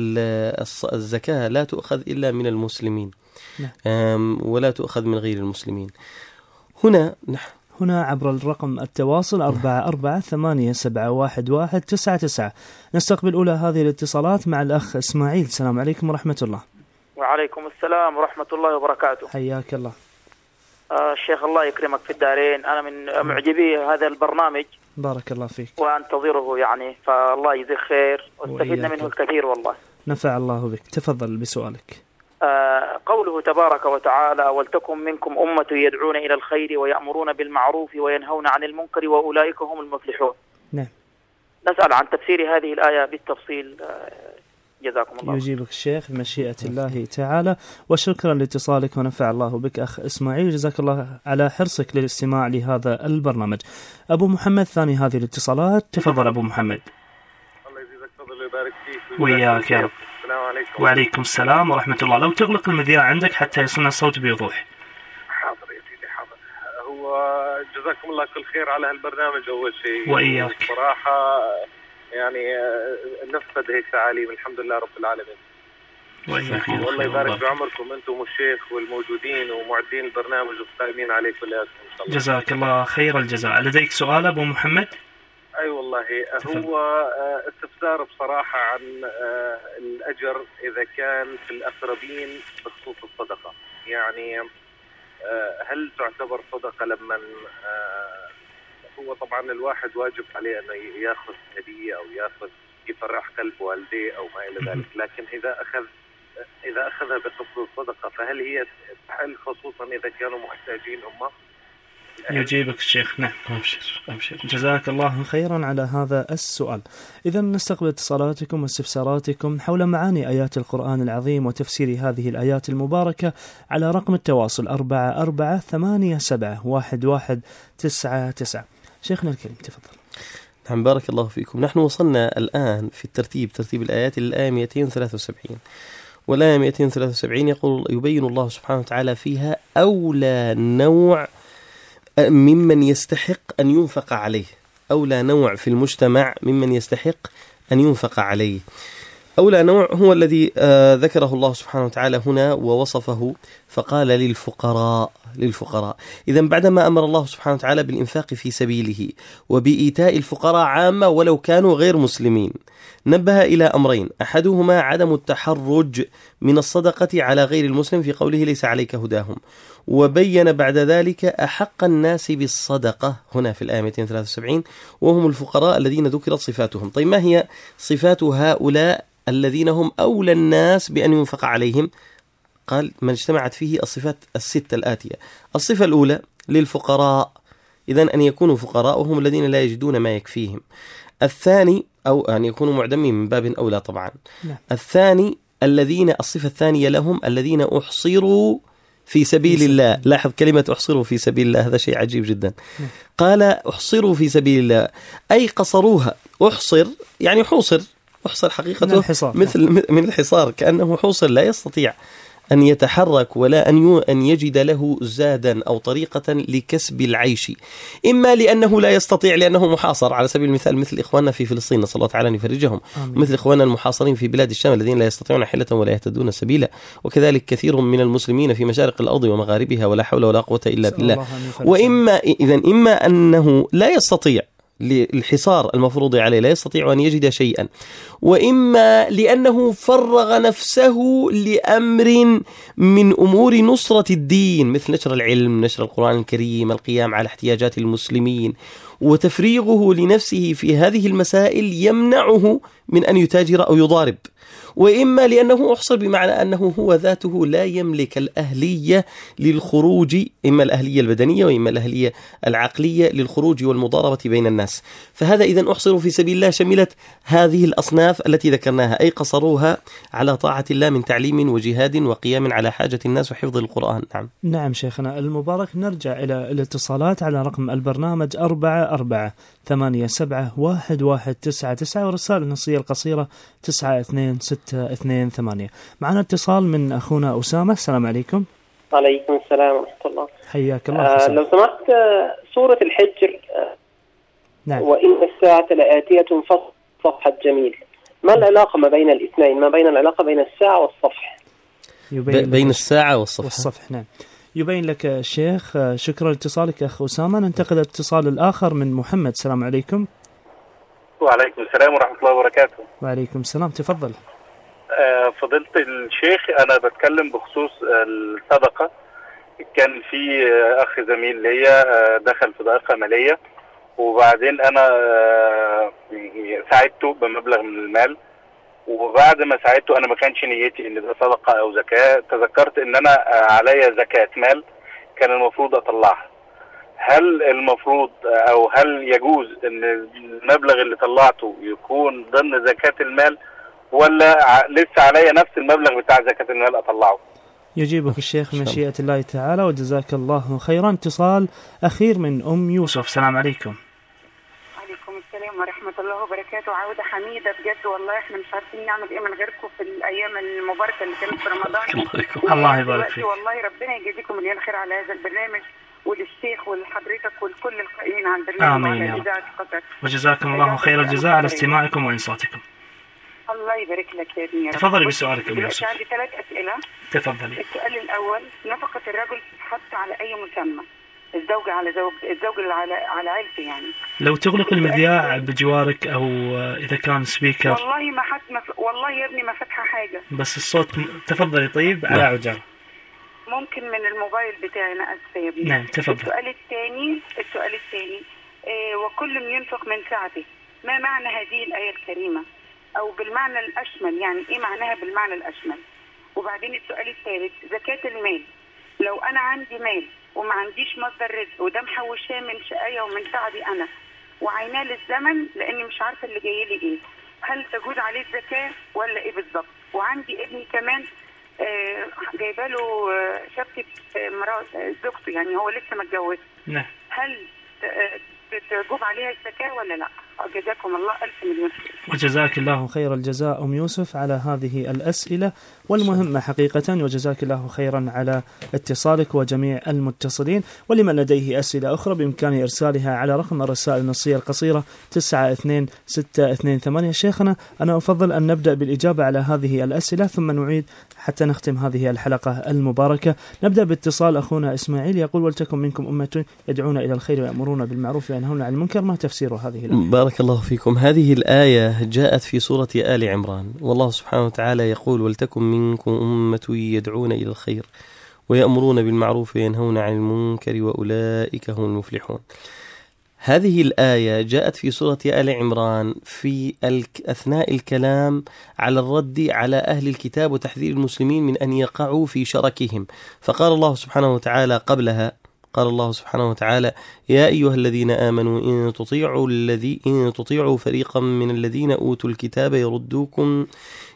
D: الزكاة لا تؤخذ إلا من المسلمين. نعم. ولا تؤخذ من غير المسلمين. هنا نحن
C: هنا عبر الرقم التواصل أربعة أربعة ثمانية سبعة واحد واحد تسعة تسعة نستقبل أولى هذه الاتصالات مع الأخ إسماعيل. السلام عليكم ورحمة الله.
F: وعليكم السلام ورحمة الله وبركاته.
C: حياك الله.
F: آه الشيخ الله يكرمك في الدارين، أنا من معجبي هذا البرنامج.
C: بارك الله فيك.
F: وأنتظره يعني، فالله يجزيك خير واستفدنا منه الكثير والله.
C: نفع الله بك. تفضل بسؤالك.
F: آه قوله تبارك وتعالى: ولتكن منكم أمة يدعون إلى الخير ويأمرون بالمعروف وينهون عن المنكر وأولئك هم المفلحون.
C: نعم.
F: نسأل عن تفسير هذه الآية بالتفصيل، آه جزاكم الله.
C: يجيبك الشيخ بمشيئة الله تعالى، وشكرا لاتصالك ونفع الله بك أخ إسماعيل، جزاك الله على حرصك للاستماع لهذا البرنامج. أبو محمد ثاني هذه الاتصالات، تفضل أبو محمد.
G: الله يزيدك فضل ويبارك فيك.
C: وياك يا رب.
G: السلام عليكم.
C: وعليكم السلام ورحمة الله. لو تغلق المذياع عندك حتى يصلنا الصوت بوضوح.
G: حاضر يا سيدي حاضر. هو جزاكم الله كل خير على هالبرنامج أول شيء.
C: وإياك.
G: صراحة يعني نفذ هيك تعاليم، الحمد لله رب العالمين.
C: وإياك.
G: والله يبارك بعمركم أنتم والشيخ والموجودين ومعدين البرنامج والقائمين عليه كلياتكم إن شاء الله.
C: جزاك الله خير الجزاء. لديك سؤال أبو محمد؟
G: أي أيوة والله. هو استفسار بصراحة عن الأجر إذا كان في الأقربين بخصوص الصدقة، يعني هل تعتبر صدقة لما هو طبعا الواحد واجب عليه أنه يأخذ هدية أو يأخذ يفرح قلب والديه أو ما إلى ذلك، لكن إذا أخذ إذا أخذها بخصوص الصدقة فهل هي تحل خصوصا إذا كانوا محتاجين هم؟
C: يجيبك الشيخ. نعم. أبشر أبشر. جزاك الله خيرا على هذا السؤال. إذا نستقبل اتصالاتكم واستفساراتكم حول معاني آيات القرآن العظيم وتفسير هذه الآيات المباركة على رقم التواصل أربعة أربعة ثمانية سبعة واحد واحد تسعة تسعة. شيخنا الكريم تفضل.
D: نعم بارك الله فيكم. نحن وصلنا الآن في الترتيب ترتيب الآيات للآية مئتين وثلاثة وسبعين، والآية مئتين وثلاثة وسبعين يقول يبين الله سبحانه وتعالى فيها أولى نوع ممن يستحق أن ينفق عليه، أولى نوع في المجتمع ممن يستحق أن ينفق عليه. أولى نوع هو الذي آه ذكره الله سبحانه وتعالى هنا ووصفه فقال للفقراء للفقراء. إذن بعدما أمر الله سبحانه وتعالى بالإنفاق في سبيله وبإيتاء الفقراء عامة ولو كانوا غير مسلمين، نبه إلى أمرين: أحدهما عدم التحرج من الصدقة على غير المسلم في قوله ليس عليك هداهم، وبين بعد ذلك أحق الناس بالصدقة هنا في الآية مئتين وثلاثة وسبعين وهم الفقراء الذين ذكرت صفاتهم. طيب ما هي صفات هؤلاء الذين هم أولى الناس بأن ينفق عليهم؟ قال من اجتمعت فيه الصفات الستة الآتية. الصفة الأولى للفقراء، إذن أن يكونوا فقراء وهم الذين لا يجدون ما يكفيهم. الثاني أو أن يكونوا معدمين من باب أولى طبعا. لا. الثاني الذين الصفة الثانية لهم الذين أحصروا في سبيل الله. لاحظ كلمة أحصروا في سبيل الله، هذا شيء عجيب جدا. لا. قال أحصروا في سبيل الله أي قصروها. أحصر يعني حوصر، أحصر حقيقته مثل من الحصار، كأنه حوصر لا يستطيع أن يتحرك ولا أن أن يجد له زادا أو طريقة لكسب العيش، إما لأنه لا يستطيع لأنه محاصر، على سبيل المثال مثل إخواننا في فلسطين نسأل الله تعالى أن يفرجهم، مثل إخواننا المحاصرين في بلاد الشام الذين لا يستطيعون حيلة ولا يهتدون سبيلا، وكذلك كثير من المسلمين في مشارق الأرض ومغاربها ولا حول ولا قوة إلا بالله. وإما إذن إما أنه لا يستطيع للحصار المفروض عليه، لا يستطيع أن يجد شيئا، وإما لأنه فرغ نفسه لأمر من أمور نصرة الدين مثل نشر العلم، نشر القرآن الكريم، القيام على احتياجات المسلمين، وتفريغه لنفسه في هذه المسائل يمنعه من أن يتاجر أو يضارب، وإما لأنه أحصر بمعنى أنه هو ذاته لا يملك الأهلية للخروج، إما الأهلية البدنية وإما الأهلية العقلية للخروج والمضاربة بين الناس. فهذا إذن أحصر في سبيل الله شملت هذه الأصناف التي ذكرناها، أي قصروها على طاعة الله من تعليم وجهاد وقيام على حاجة الناس وحفظ القرآن. نعم
C: نعم شيخنا المبارك. نرجع إلى الاتصالات على رقم البرنامج أربعة أربعة ثمانية سبعة واحد واحد تسعة تسعة ورسالة النصية القصيرة تسعة اثنين ستة اثنين ثمانية. معنا اتصال من أخونا أسامة. السلام عليكم.
H: عليكم السلام ورحمة الله.
C: حياك الله.
H: آه لو سمحت، آه سورة الحجر آه
C: نعم.
H: وإن الساعة لآتية صفحة جميل، ما العلاقة ما بين الاثنين، ما بين العلاقة بين الساعة والصفح؟
D: يبين بين الساعة والصفح.
C: والصفح نعم. يبين لك الشيخ. شكرا لاتصالك أخ أسامة. ننتقل الاتصال الآخر من محمد. السلام عليكم.
I: وعليكم السلام ورحمة الله وبركاته.
C: وعليكم السلام، تفضل.
I: آه فضيلة الشيخ، أنا بتكلم بخصوص الصدقة. كان في أخ زميل ليا دخل في ضائقة مالية، وبعدين أنا ساعدته بمبلغ من المال، وبعد ما ساعدته أنا ما كانش نيتي إن ده صدقة أو زكاة، تذكرت إن أنا عليا زكاة مال كان المفروض أطلعها. هل المفروض أو هل يجوز إن المبلغ اللي طلعته يكون ضمن زكاة المال، ولا لسه عليا نفس المبلغ بتاع زكاة المال أطلعه؟
C: يجيبك الشيخ مشيئة الله تعالى وجزاك الله خيرا. اتصال أخير من أم يوسف. السلام عليكم.
J: وعليكم السلام ورحمة الله وبركاته. عودة حميدة بجد والله، احنا مش عارفين نعمل ايه من غيركم في الأيام المباركة اللي كانت في رمضان.
C: الله يبارك فيك.
J: والله ربنا يجزيكم مليون خير على هذا البرنامج، وللشيخ ولحضرتك ولكل القائمين على البرنامج.
C: آمين يا رب. وجزاكم الله خير الجزاء على استماعكم وإنصاتكم.
J: الله يبارك لك يا ابني.
C: تفضلي بسؤالك أم يوسف.
J: عندي ثلاث أسئلة.
C: تفضلي.
J: السؤال الأول، نفقة الرجل تتحط على أي مسمى؟ الزوج على زوج، الزوج على على عيلته يعني.
C: لو تغلق المذياع بجوارك أو إذا كان سبيكر.
J: والله ما حد مف... والله يا ابني ما فتحة حاجة.
C: بس الصوت. تفضلي طيب على عجال.
J: ممكن من الموبايل بتاعي. أنا آسفة يا ابني.
C: نعم تفضل.
J: السؤال الثاني السؤال الثاني إيه، وكل ينفق من سعته، ما معنى هذه الآية الكريمة؟ أو بالمعنى الأشمل، يعني إيه معناها بالمعنى الأشمل؟ وبعدين السؤال الثالث، زكاة المال. لو أنا عندي مال وما عنديش مصدر رزق، وده محوشاه من شقاية ومن تعبي أنا، وعيناه للزمن لأني مش عارفة اللي جاي لي إيه، هل تجوز عليه الزكاة ولا إيه بالظبط؟ وعندي ابني كمان آه جايبه له آه شبكة آه مرات آه زوجته، يعني هو لسه متجوز.
C: نعم.
J: هل تجوب عليها الزكاة ولا لا؟ جزاكم الله ألف مليون خير.
C: وجزاك الله خير الجزاء أم يوسف على هذه الأسئلة والمهمة حقيقة، وجزاك الله خيرا على اتصالك وجميع المتصلين. ولمن لديه أسئلة أخرى بإمكانه إرسالها على رقم الرسائل النصية القصيرة تسعة اثنين ستة اثنين ثمانية. شيخنا أنا أفضل أن نبدأ بالإجابة على هذه الأسئلة ثم نعيد حتى نختم هذه الحلقة المباركة. نبدأ باتصال أخونا إسماعيل يقول: ولتكن منكم أمة يدعون إلى الخير ويأمرون بالمعروف وينهون عن المنكر. ما تفسير هذه الآية؟
D: بارك الله فيكم. هذه الآية جاءت في سورة آل عمران، والله سبحانه وتعالى يقول: ولتكن منكم أمة يدعون إلى الخير ويأمرون بالمعروف وينهون عن المنكر وأولئك هم المفلحون. هذه الآية جاءت في سورة آل عمران في أثناء الكلام على الرد على أهل الكتاب وتحذير المسلمين من أن يقعوا في شركهم. فقال الله سبحانه وتعالى قبلها، قال الله سبحانه وتعالى: يا أيها الذين آمنوا إن تطيعوا الذي إن تطيعوا فريقا من الذين أوتوا الكتاب يردوكم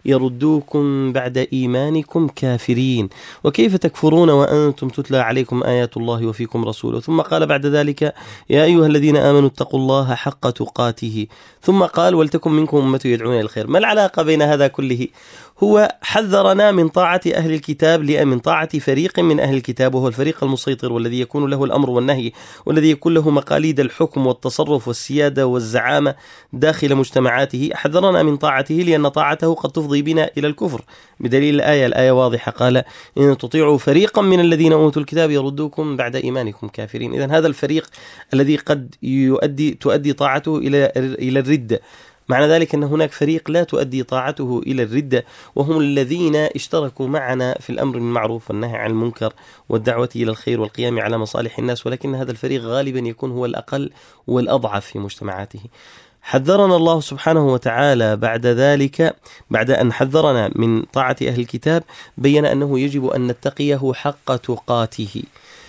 D: يردوكم بعد إيمانكم كافرين وكيف تكفرون وأنتم تتلى عليكم آيات الله وفيكم رسوله. ثم قال بعد ذلك: يا أيها الذين آمنوا اتقوا الله حق تقاته. ثم قال: ولتكن منكم أمة يدعون إلى الخير. ما العلاقة بين هذا كله؟ هو حذرنا من طاعة أهل الكتاب لأ من طاعة فريق من أهل الكتاب، وهو الفريق المسيطر والذي يكون له الأمر والنهي، والذي يكون له مقاليد الحكم والتصرف والسيادة والزعامة داخل مجتمعاته. حذرنا من طاعته لأن طاعته قد تفضي بنا إلى الكفر، بدليل الآية الآية واضحة، قال إن تطيعوا فريقا من الذين أوتوا الكتاب يردوكم بعد إيمانكم كافرين. إذن هذا الفريق الذي قد يؤدي تؤدي طاعته إلى إلى الردة، معنى ذلك أن هناك فريق لا تؤدي طاعته إلى الردة، وهم الذين اشتركوا معنا في الأمر بالمعروف والنهي عن المنكر والدعوة إلى الخير والقيام على مصالح الناس، ولكن هذا الفريق غالبا يكون هو الأقل والأضعف في مجتمعاته. حذرنا الله سبحانه وتعالى بعد ذلك، بعد أن حذرنا من طاعة أهل الكتاب، بيّن أنه يجب أن نتقيه حق تقاته،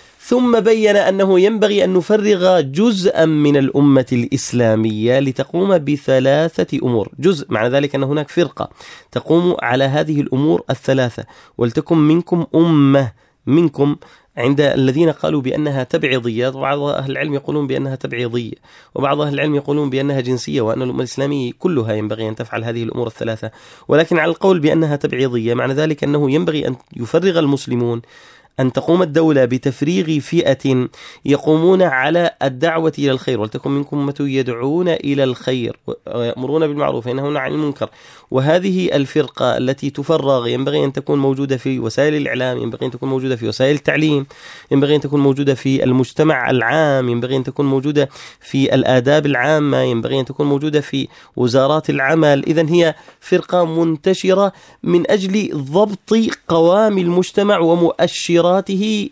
D: ثم بيّن أنه ينبغي أن نفرغ جزءا من الأمة الإسلامية لتقوم بثلاثة أمور. جزء معنى ذلك أن هناك فرقة تقوم على هذه الأمور الثلاثة. ولتكن منكم أمة، منكم عند الذين قالوا بأنها تبعيضية، وبعض أهل العلم يقولون بأنها تبعيضية، وبعض أهل العلم يقولون بأنها جنسية، وأن الأمة الإسلامية كلها ينبغي أن تفعل هذه الأمور الثلاثة. ولكن على القول بأنها تبعيضية معنى ذلك أنه ينبغي أن يفرغ المسلمون، أن تقوم الدولة بتفريغ فئة يقومون على الدعوة إلى الخير. ولتكن منكم أمة يدعون إلى الخير ويأمرون بالمعروف وينهون عن المنكر. وهذه الفرقة التي تفرغ ينبغي أن تكون موجودة في وسائل الإعلام، ينبغي أن تكون موجودة في وسائل التعليم، ينبغي أن تكون موجودة في المجتمع العام، ينبغي أن تكون موجودة في الآداب العامة، ينبغي أن تكون موجودة في وزارات العمل. إذن هي فرقة منتشرة من أجل ضبط قوام المجتمع ومؤشراته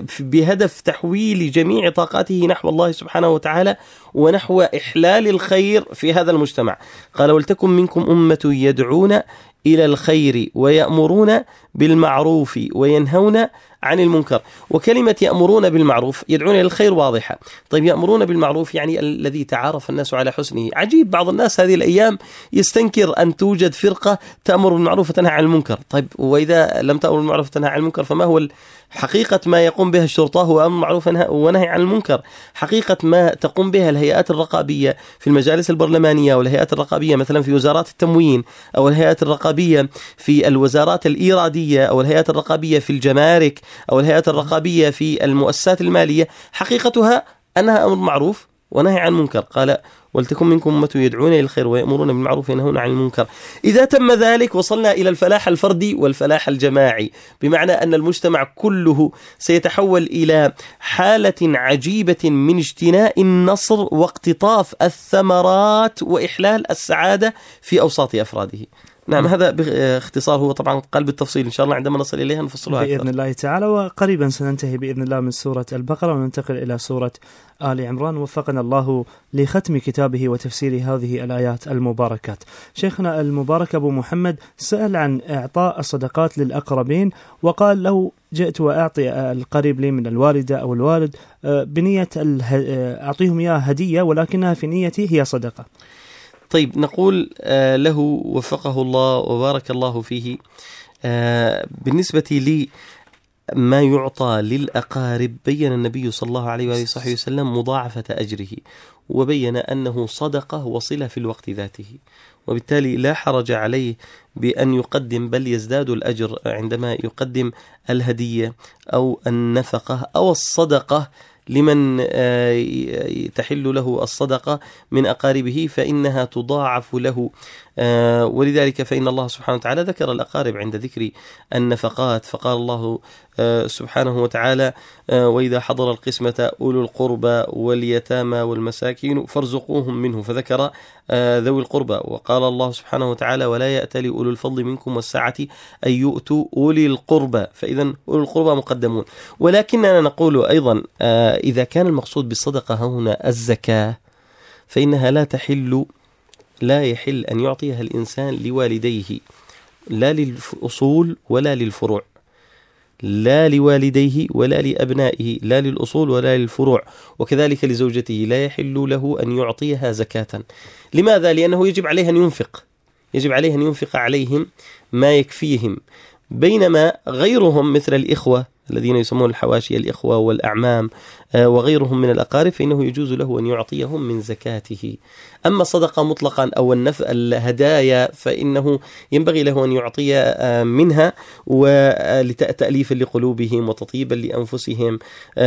D: بهدف تحويل جميع طاقاته نحو الله سبحانه وتعالى ونحو إحلال الخير في هذا المجتمع. قال ولتكن منكم أمة يدعون إلى الخير ويأمرون بالمعروف وينهون عن المنكر. وكلمة يأمرون بالمعروف يدعون إلى الخير واضحة. طيب يأمرون بالمعروف يعني الذي تعارف الناس على حسنه. عجيب بعض الناس هذه الأيام يستنكر أن توجد فرقة تأمر بالمعروف وتنهى عن المنكر. طيب وإذا لم تأمر بالمعروف وتنهى عن المنكر فما هو حقيقة ما يقوم بها الشرطة هو أمر معروف ونهي عن المنكر؟ حقيقة ما تقوم بها الهيئات الرقابية في المجالس البرلمانية والهيئات الرقابية مثلا في وزارات التموين أو الهيئات الرقابية في الوزارات الإيرادية أو الهيئات الرقابية في الجمارك أو الهيئات الرقابية في المؤسسات المالية، حقيقتها أنها أمر معروف ونهي عن منكر. قال ولتكن منكم أمة يدعون إلى الخير ويأمرون بالمعروف وينهون عن المنكر. إذا تم ذلك وصلنا إلى الفلاح الفردي والفلاح الجماعي، بمعنى أن المجتمع كله سيتحول إلى حالة عجيبة من اجتناء النصر واقتطاف الثمرات وإحلال السعادة في أوساط أفراده. نعم، هذا باختصار. هو طبعا قلب التفصيل إن شاء الله عندما نصل إليها نفصلها
C: بإذن أكثر. الله تعالى. وقريبا سننتهي بإذن الله من سورة البقرة وننتقل إلى سورة آل عمران. وفقنا الله لختم كتابه وتفسير هذه الآيات المباركات. شيخنا المبارك أبو محمد سأل عن إعطاء الصدقات للأقربين، وقال لو جئت وأعطي القريب لي من الوالدة أو الوالد بنية أعطيهم إياه هدية ولكنها في نيتي هي صدقة.
D: طيب نقول له وفقه الله وبارك الله فيه، بالنسبة لي ما يعطى للأقارب بيّن النبي صلى الله عليه وآله وصحبه وسلم مضاعفة أجره، وبيّن أنه صدقة وصلة في الوقت ذاته، وبالتالي لا حرج عليه بأن يقدم، بل يزداد الأجر عندما يقدم الهدية أو النفقة أو الصدقة لمن تحل له الصدقة من أقاربه، فإنها تضاعف له. ولذلك فإن الله سبحانه وتعالى ذكر الأقارب عند ذكر النفقات، فقال الله سبحانه وتعالى وإذا حضر القسمة أولو القربى واليتامى والمساكين فارزقوهم منه، فذكر ذوي القربى. وقال الله سبحانه وتعالى ولا يأتل أولو الفضل منكم والسعة أن يؤتوا أولي القربى، فإذا أولو القربى مقدمون. ولكننا نقول أيضا إذا كان المقصود بالصدقة هنا الزكاة فإنها لا تحل لا يحل أن يعطيها الإنسان لوالديه، لا للأصول ولا للفروع، لا لوالديه ولا لأبنائه، لا للأصول ولا للفروع، وكذلك لزوجته لا يحل له أن يعطيها زكاة. لماذا؟ لأنه يجب عليه أن ينفق، يجب عليه أن ينفق عليهم ما يكفيهم، بينما غيرهم مثل الإخوة الذين يسمون الحواشي الإخوة والأعمام وغيرهم من الأقارب، فإنه يجوز له أن يعطيهم من زكاته. أما الصدقة مطلقا أو النف الهدايا فإنه ينبغي له أن يعطي منها ولتأليفا لقلوبهم وتطيبا لأنفسهم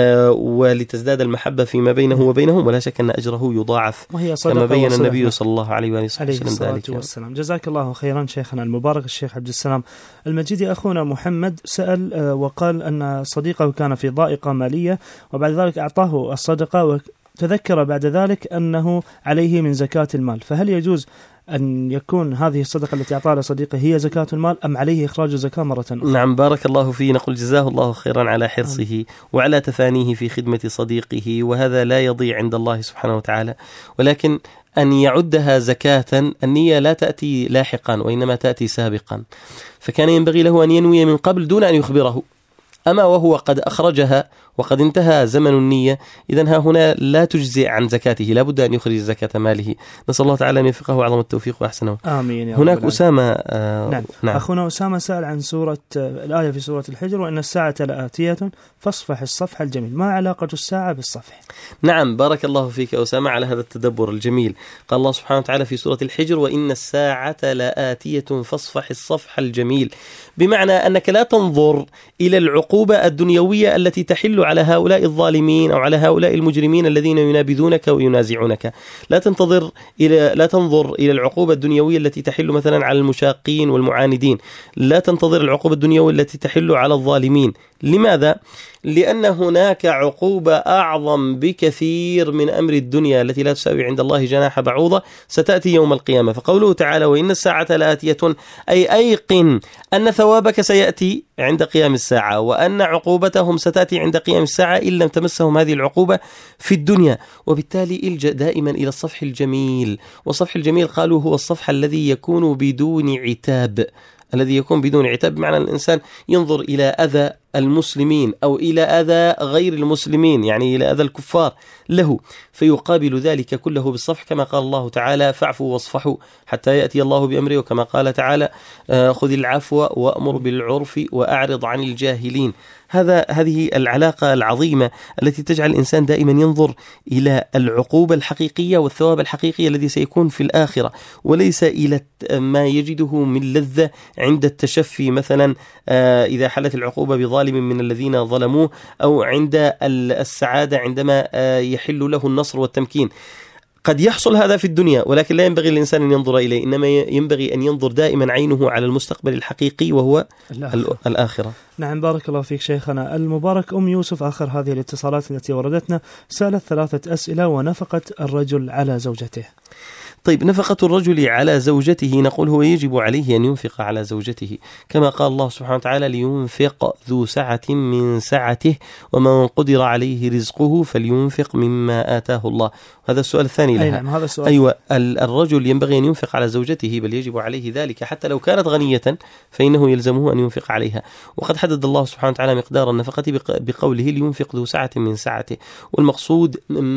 D: ولتزداد المحبة فيما بينه وبينهم، ولا شك أن أجره يضاعف كما بين النبي صلى الله عليه وآله وسلم ذلك.
C: والسلام. جزاك الله خيرا شيخنا المبارك الشيخ عبد السلام المجيدي. أخونا محمد سأل وقال أن صديقه كان في ضائقة مالية وبعد ذلك أعطاه الصدقة وتذكر بعد ذلك أنه عليه من زكاة المال، فهل يجوز أن يكون هذه الصدقة التي أعطاها لصديقه هي زكاة المال أم عليه إخراج زكاة مرة أخرى؟
D: نعم، بارك الله فيه. نقول جزاه الله خيرا على حرصه آه. وعلى تفانيه في خدمة صديقه، وهذا لا يضيع عند الله سبحانه وتعالى، ولكن أن يعدها زكاة النية لا تأتي لاحقا وإنما تأتي سابقا، فكان ينبغي له أن ينوي من قبل دون أن يخبره. أما وهو قد أخرجها وقد انتهى زمن النية، إذن ها هنا لا تجزئ عن زكاته، لا بد أن يخرج زكاة ماله. نسأل الله تعالى أن يوفقه أعظم التوفيق وأحسنه.
C: آمين يا
D: هناك
C: رب.
D: أسامة آه
C: نعم.
D: نعم.
C: أخونا أسامة سأل عن سورة الآية في سورة الحجر وإن الساعة لآتية فاصفح الصفح الجميل، ما علاقة الساعة بالصفح؟
D: نعم، بارك الله فيك أسامة على هذا التدبر الجميل. قال الله سبحانه وتعالى في سورة الحجر وإن الساعة لآتية فاصفح الصفح الجميل، بمعنى أنك لا تنظر إلى العقوبة الدنيوية التي تحل على هؤلاء الظالمين أو على هؤلاء المجرمين الذين ينابذونك وينازعونك، لا تنتظر إلى لا تنظر إلى العقوبة الدنيوية التي تحل مثلا على المشاقين والمعاندين، لا تنتظر العقوبة الدنيوية التي تحل على الظالمين. لماذا؟ لأن هناك عقوبة أعظم بكثير من أمر الدنيا التي لا تساوي عند الله جناح بعوضة ستأتي يوم القيامة. فقوله تعالى وإن الساعة لآتية، أي أيقن أن ثوابك سيأتي عند قيام الساعة، وأن عقوبتهم ستأتي عند قيام الساعة إن لم تمسهم هذه العقوبة في الدنيا. وبالتالي الجأ دائما إلى الصفح الجميل، والصفح الجميل قالوا هو الصفح الذي يكون بدون عتاب، الذي يكون بدون عتاب بمعنى الإنسان ينظر إلى أذى المسلمين أو إلى أذى غير المسلمين، يعني إلى أذى الكفار له، فيقابل ذلك كله بالصفح، كما قال الله تعالى فاعفوا واصفحوا حتى يأتي الله بأمره، وكما قال تعالى خذ العفو وأمر بالعرف وأعرض عن الجاهلين. هذا هذه العلاقة العظيمة التي تجعل الإنسان دائما ينظر إلى العقوبة الحقيقية والثواب الحقيقي الذي سيكون في الآخرة، وليس إلى ما يجده من لذة عند التشفي مثلا إذا حلت العقوبة بظالم من الذين ظلموه، أو عند السعادة عندما يحل له النصر والتمكين. قد يحصل هذا في الدنيا، ولكن لا ينبغي الإنسان أن ينظر إليه، إنما ينبغي أن ينظر دائما عينه على المستقبل الحقيقي وهو الآخرة. الآخرة.
C: نعم، بارك الله فيك شيخنا المبارك. أم يوسف آخر هذه الاتصالات التي وردتنا سألت ثلاثة أسئلة، ونفقة الرجل على زوجته.
D: طيب، نفقة الرجل على زوجته، نقول هو يجب عليه أن ينفق على زوجته كما قال الله سبحانه وتعالى لينفق ذو سعة من سعته ومن قدر عليه رزقه فلينفق مما آتاه الله. هذا السؤال الثاني لها.
C: أي نعم، هذا السؤال.
D: أيوة، الرجل ينبغي أن ينفق على زوجته، بل يجب عليه ذلك، حتى لو كانت غنية فإنه يلزمه أن ينفق عليها. وقد حدد الله سبحانه وتعالى مقدار النفقة بقوله لينفق ذو سعة من سعته، والمقصود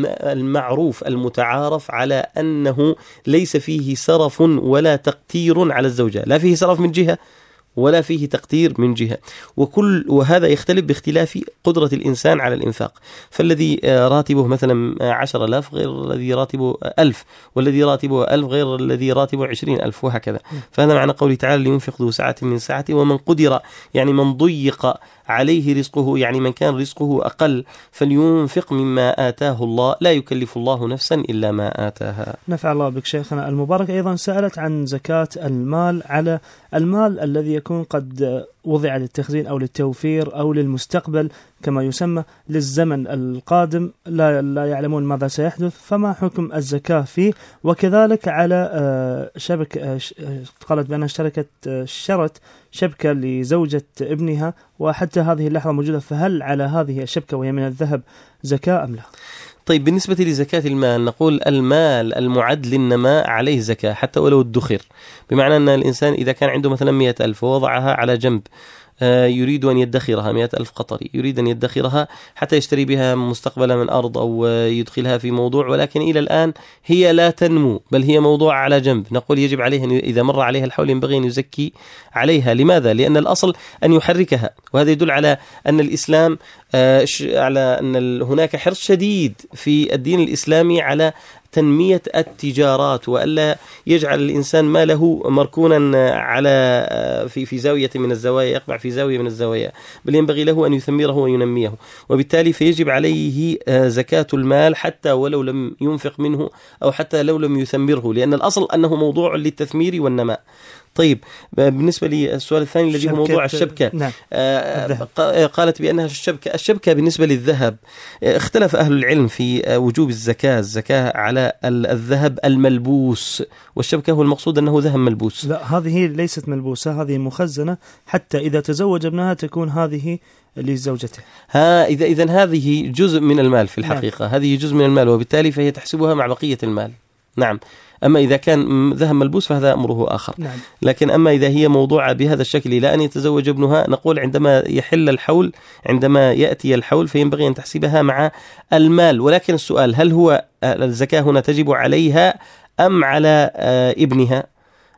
D: المعروف المتعارف على أنه ليس فيه سرف ولا تقتير على الزوجة، لا فيه سرف من جهة ولا فيه تقتير من جهة، وكل وهذا يختلف باختلاف قدرة الإنسان على الإنفاق. فالذي راتبه مثلا عشر آلاف غير الذي راتبه ألف، والذي راتبه ألف غير الذي راتبه عشرين ألف، وهكذا. فهذا معنى قوله تعالى لينفق ذو سعة من سعته ومن قدر، يعني من ضيق عليه رزقه، يعني من كان رزقه أقل فلينفق مما آتاه الله، لا يكلف الله نفسا إلا ما آتاها.
C: نفع الله بك شيخنا المبارك. أيضا سألت عن زكاة المال على المال الذي يكون قد وضع للتخزين أو للتوفير أو للمستقبل كما يسمى للزمن القادم، لا, لا يعلمون ماذا سيحدث، فما حكم الزكاة فيه؟ وكذلك على شبكة قالت بأنها اشتركت اشترت شبكة لزوجة ابنها وحتى هذه اللحظة موجودة، فهل على هذه الشبكة وهي من الذهب زكاة أم لا؟
D: طيب، بالنسبة لزكاة المال نقول المال المعد للنماء عليه زكاة حتى ولو ادخر، بمعنى أن الإنسان إذا كان عنده مثلا مئة ألف ووضعها على جنب يريد أن يدخرها مئة ألف قطري، يريد أن يدخرها حتى يشتري بها مستقبلا من أرض أو يدخلها في موضوع، ولكن إلى الآن هي لا تنمو بل هي موضوع على جنب. نقول يجب عليه أن إذا مر عليها الحول ينبغي أن يزكي عليها. لماذا؟ لأن الأصل أن يحركها، وهذا يدل على أن الإسلام على أن هناك حرص شديد في الدين الإسلامي على تنمية التجارات، وألا يجعل الإنسان ماله مركونا على في في زاوية من الزوايا، يقبع في زاوية من الزوايا، بل ينبغي له أن يثمره وينميه. وبالتالي فيجب عليه زكاة المال حتى ولو لم ينفق منه أو حتى لو لم يثمره، لأن الأصل أنه موضوع للتثمير والنماء. طيب بالنسبة للسؤال الثاني الذي هو موضوع الشبكة،
C: نعم.
D: آه قالت بأنها الشبكة الشبكة بالنسبة للذهب، اختلف أهل العلم في وجوب الزكاة الزكاة على الذهب الملبوس، والشبكة هو المقصود أنه ذهب ملبوس.
C: لا، هذه ليست ملبوسة، هذه مخزنة حتى إذا تزوج ابنها تكون هذه لزوجته.
D: ها إذا إذن هذه جزء من المال في الحقيقة. نعم. هذه جزء من المال، وبالتالي فهي تحسبها مع بقية المال. نعم. أما إذا كان ذهب ملبوس فهذا أمره آخر.
C: نعم.
D: لكن أما إذا هي موضوعة بهذا الشكل إلى أن يتزوج ابنها، نقول عندما يحل الحول، عندما يأتي الحول فينبغي أن تحسبها مع المال. ولكن السؤال، هل هو الزكاة هنا تجب عليها أم على ابنها؟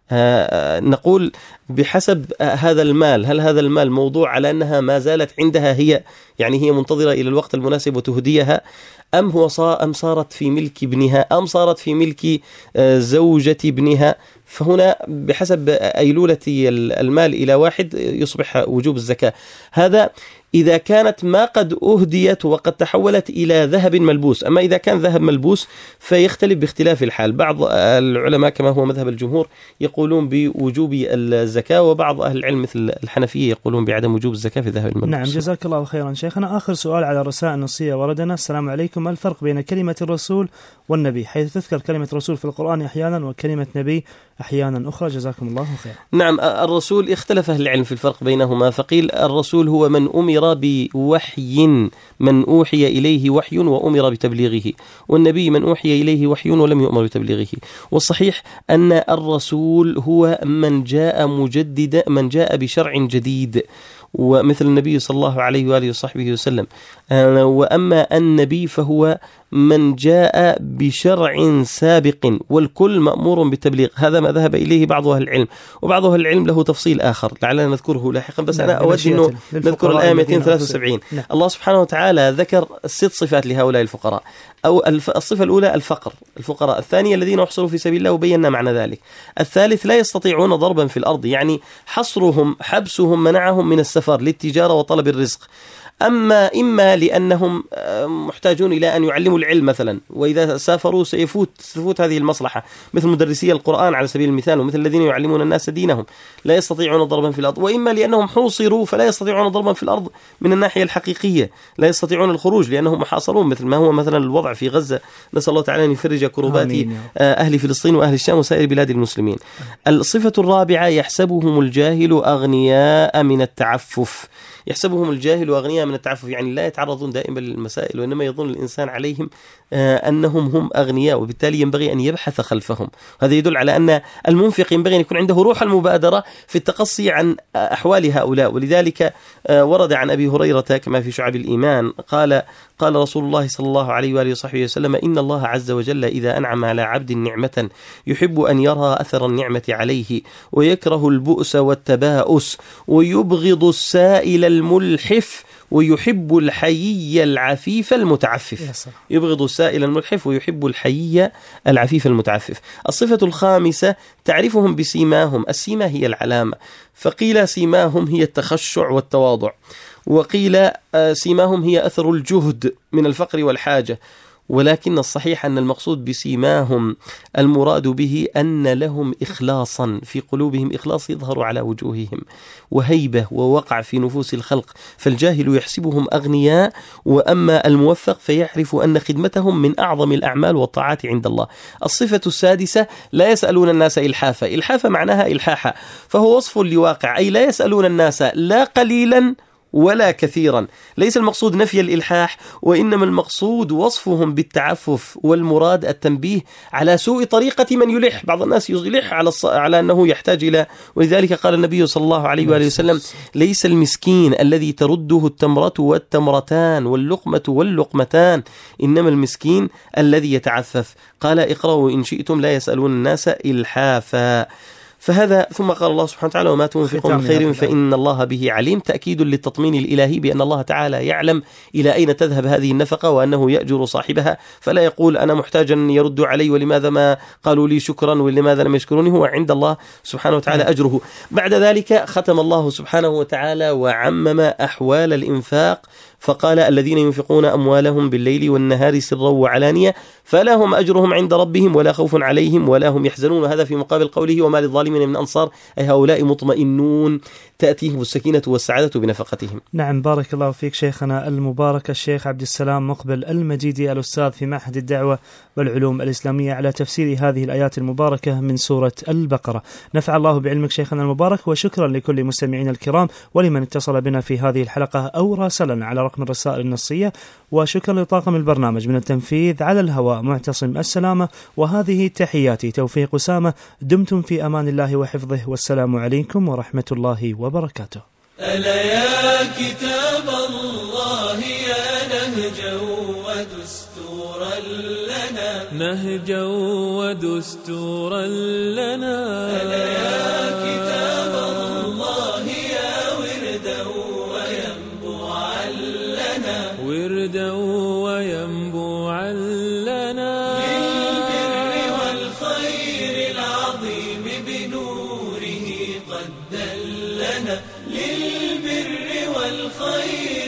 D: نقول بحسب هذا المال، هل هذا المال موضوع على أنها ما زالت عندها هي، يعني هي منتظرة إلى الوقت المناسب وتهديها، أم هو صار أم صارت في ملك ابنها، أم صارت في ملك زوجة ابنها؟ فهنا بحسب أيلولة المال إلى واحد يصبح وجوب الزكاة. هذا إذا كانت ما قد أهديت وقد تحولت إلى ذهب ملبوس. أما إذا كان ذهب ملبوس فيختلف باختلاف الحال. بعض العلماء كما هو مذهب الجمهور يقولون بوجوب الزكاة، وبعض أهل العلم مثل الحنفية يقولون بعدم وجوب الزكاة في ذهب الملبوس.
C: نعم، جزاك الله خيرا شيخنا. آخر سؤال على رسائل نصية وردنا. السلام عليكم، ما الفرق بين كلمة الرسول والنبي، حيث تذكر كلمة رسول في القرآن أحيانا وكلمة نبي أحيانا أخرى؟ جزاكم الله خيرا.
D: نعم، الرسول اختلف أهل العلم في الفرق بينهما، فقيل الرسول هو من أمر بوحي، من أوحي إليه وحي وأمر بتبليغه، والنبي من أوحي إليه وحي ولم يؤمر بتبليغه. والصحيح أن الرسول هو من جاء مجددا، من جاء بشرع جديد، ومثل النبي صلى الله عليه وآله وصحبه وسلم. وأما النبي فهو من جاء بشرع سابق، والكل مأمور بالتبليغ. هذا ما ذهب إليه بعض أهل العلم، وبعض أهل العلم له تفصيل آخر لعلنا نذكره لاحقا. بس أنا أود أنه نذكر الآية مئتين وثلاثة وسبعين. الله سبحانه وتعالى ذكر ست صفات لهؤلاء الفقراء. أو الصفة الأولى الفقر، الفقراء. الثانية الذين يحصروا في سبيل الله، وبينا معنى ذلك. الثالث لا يستطيعون ضربا في الأرض، يعني حصرهم حبسهم منعهم من السفر للتجارة وطلب الرزق. أما إما لأنهم محتاجون إلى أن يعلموا العلم مثلا، وإذا سافروا سيفوت تفوت هذه المصلحة، مثل مدرسي القرآن على سبيل المثال، ومثل الذين يعلمون الناس دينهم لا يستطيعون ضربا في الأرض. وإما لأنهم حوصروا فلا يستطيعون ضربا في الأرض من الناحية الحقيقية، لا يستطيعون الخروج لأنهم محاصرون، مثل ما هو مثلا الوضع في غزة. نسأل الله تعالى أن يفرج كربات أهل فلسطين وأهل الشام وسائر بلاد المسلمين. الصفة الرابعة يحسبهم الجاهل أغنياء من التعفف. يحسبهم الجاهل أغنياء من التعفف، يعني لا يتعرضون دائما للمسائل، وإنما يظن الإنسان عليهم أنهم هم أغنياء، وبالتالي ينبغي أن يبحث خلفهم. هذا يدل على أن المنفق ينبغي أن يكون عنده روح المبادرة في التقصي عن أحوال هؤلاء. ولذلك ورد عن أبي هريرة كما في شعب الإيمان قال قال رسول الله صلى الله عليه وآله وصحبه وسلم: إن الله عز وجل إذا أنعم على عبد نعمة يحب أن يرى أثر النعمة عليه، ويكره البؤس والتباؤس، ويبغض السائل الملحف، ويحب الحيي العفيف المتعفف. يبغض السائل الملحف ويحب الحيي العفيف المتعفف. الصفة الخامسة تعرفهم بسيماهم. السيمة هي العلامة، فقيل سيماهم هي التخشع والتواضع، وقيل سيماهم هي أثر الجهد من الفقر والحاجة. ولكن الصحيح أن المقصود بسيماهم المراد به أن لهم إخلاصا في قلوبهم، إخلاص يظهر على وجوههم، وهيبة ووقع في نفوس الخلق. فالجاهل يحسبهم أغنياء، وأما الموفق فيعرف أن خدمتهم من أعظم الأعمال والطاعات عند الله. الصفة السادسة لا يسألون الناس إلحافا. إلحافا معناها إلحاحا، فهو وصف لواقع، أي لا يسألون الناس لا قليلا ولا كثيرا. ليس المقصود نفي الإلحاح، وإنما المقصود وصفهم بالتعفف، والمراد التنبيه على سوء طريقة من يلح. بعض الناس يلح على الص... على أنه يحتاج إلى، ولذلك قال النبي صلى الله عليه وآله وسلم: ليس المسكين الذي ترده التمرة والتمرتان واللقمة واللقمتان، إنما المسكين الذي يتعفف. قال: اقرأوا إن شئتم لا يسألون الناس إلحافا. فهذا ثم قال الله سبحانه وتعالى: وما تنفقوا من خير فإن الله به عليم، تأكيد للتطمين الإلهي بأن الله تعالى يعلم إلى أين تذهب هذه النفقة، وأنه يأجر صاحبها، فلا يقول أنا محتاجا يرد علي ولماذا ما قالوا لي شكرا ولماذا لم يشكروني. هو عند الله سبحانه وتعالى أجره. بعد ذلك ختم الله سبحانه وتعالى وعمم أحوال الإنفاق، فقال: الذين ينفقون أموالهم بالليل والنهار سرا وعلانية فلهم أجرهم عند ربهم ولا خوف عليهم ولا هم يحزنون. هذا في مقابل قوله: وما للظالمين من أنصار، أي هؤلاء مطمئنون تأتيهم السكينة والسعادة بنفقتهم.
C: نعم، بارك الله فيك شيخنا المبارك الشيخ عبد السلام مقبل المجيدي الأستاذ في معهد الدعوة والعلوم الإسلامية على تفسير هذه الآيات المباركة من سورة البقرة. نفع الله بعلمك شيخنا المبارك، وشكرا لكل مستمعين الكرام ولمن اتصل بنا في هذه الحلقة أو راسلنا على رقم الرسائل النصية، وشكرا لطاقم البرنامج من التنفيذ على الهواء معتصم السلامة، وهذه تحياتي توفيق أسامة. دمتم في أمان الله وحفظه، والسلام عليكم ورحمة الله وبركاته.
K: ألا يا كتاب الله يا نهجا ودستورا لنا، نهجا ودستورا لنا. ألا يا كتاب الله يا وردا وينبوعا لنا، وردا وينبوعا لنا. للبر والخير العظيم بنوره قد دلنا، للبر والخير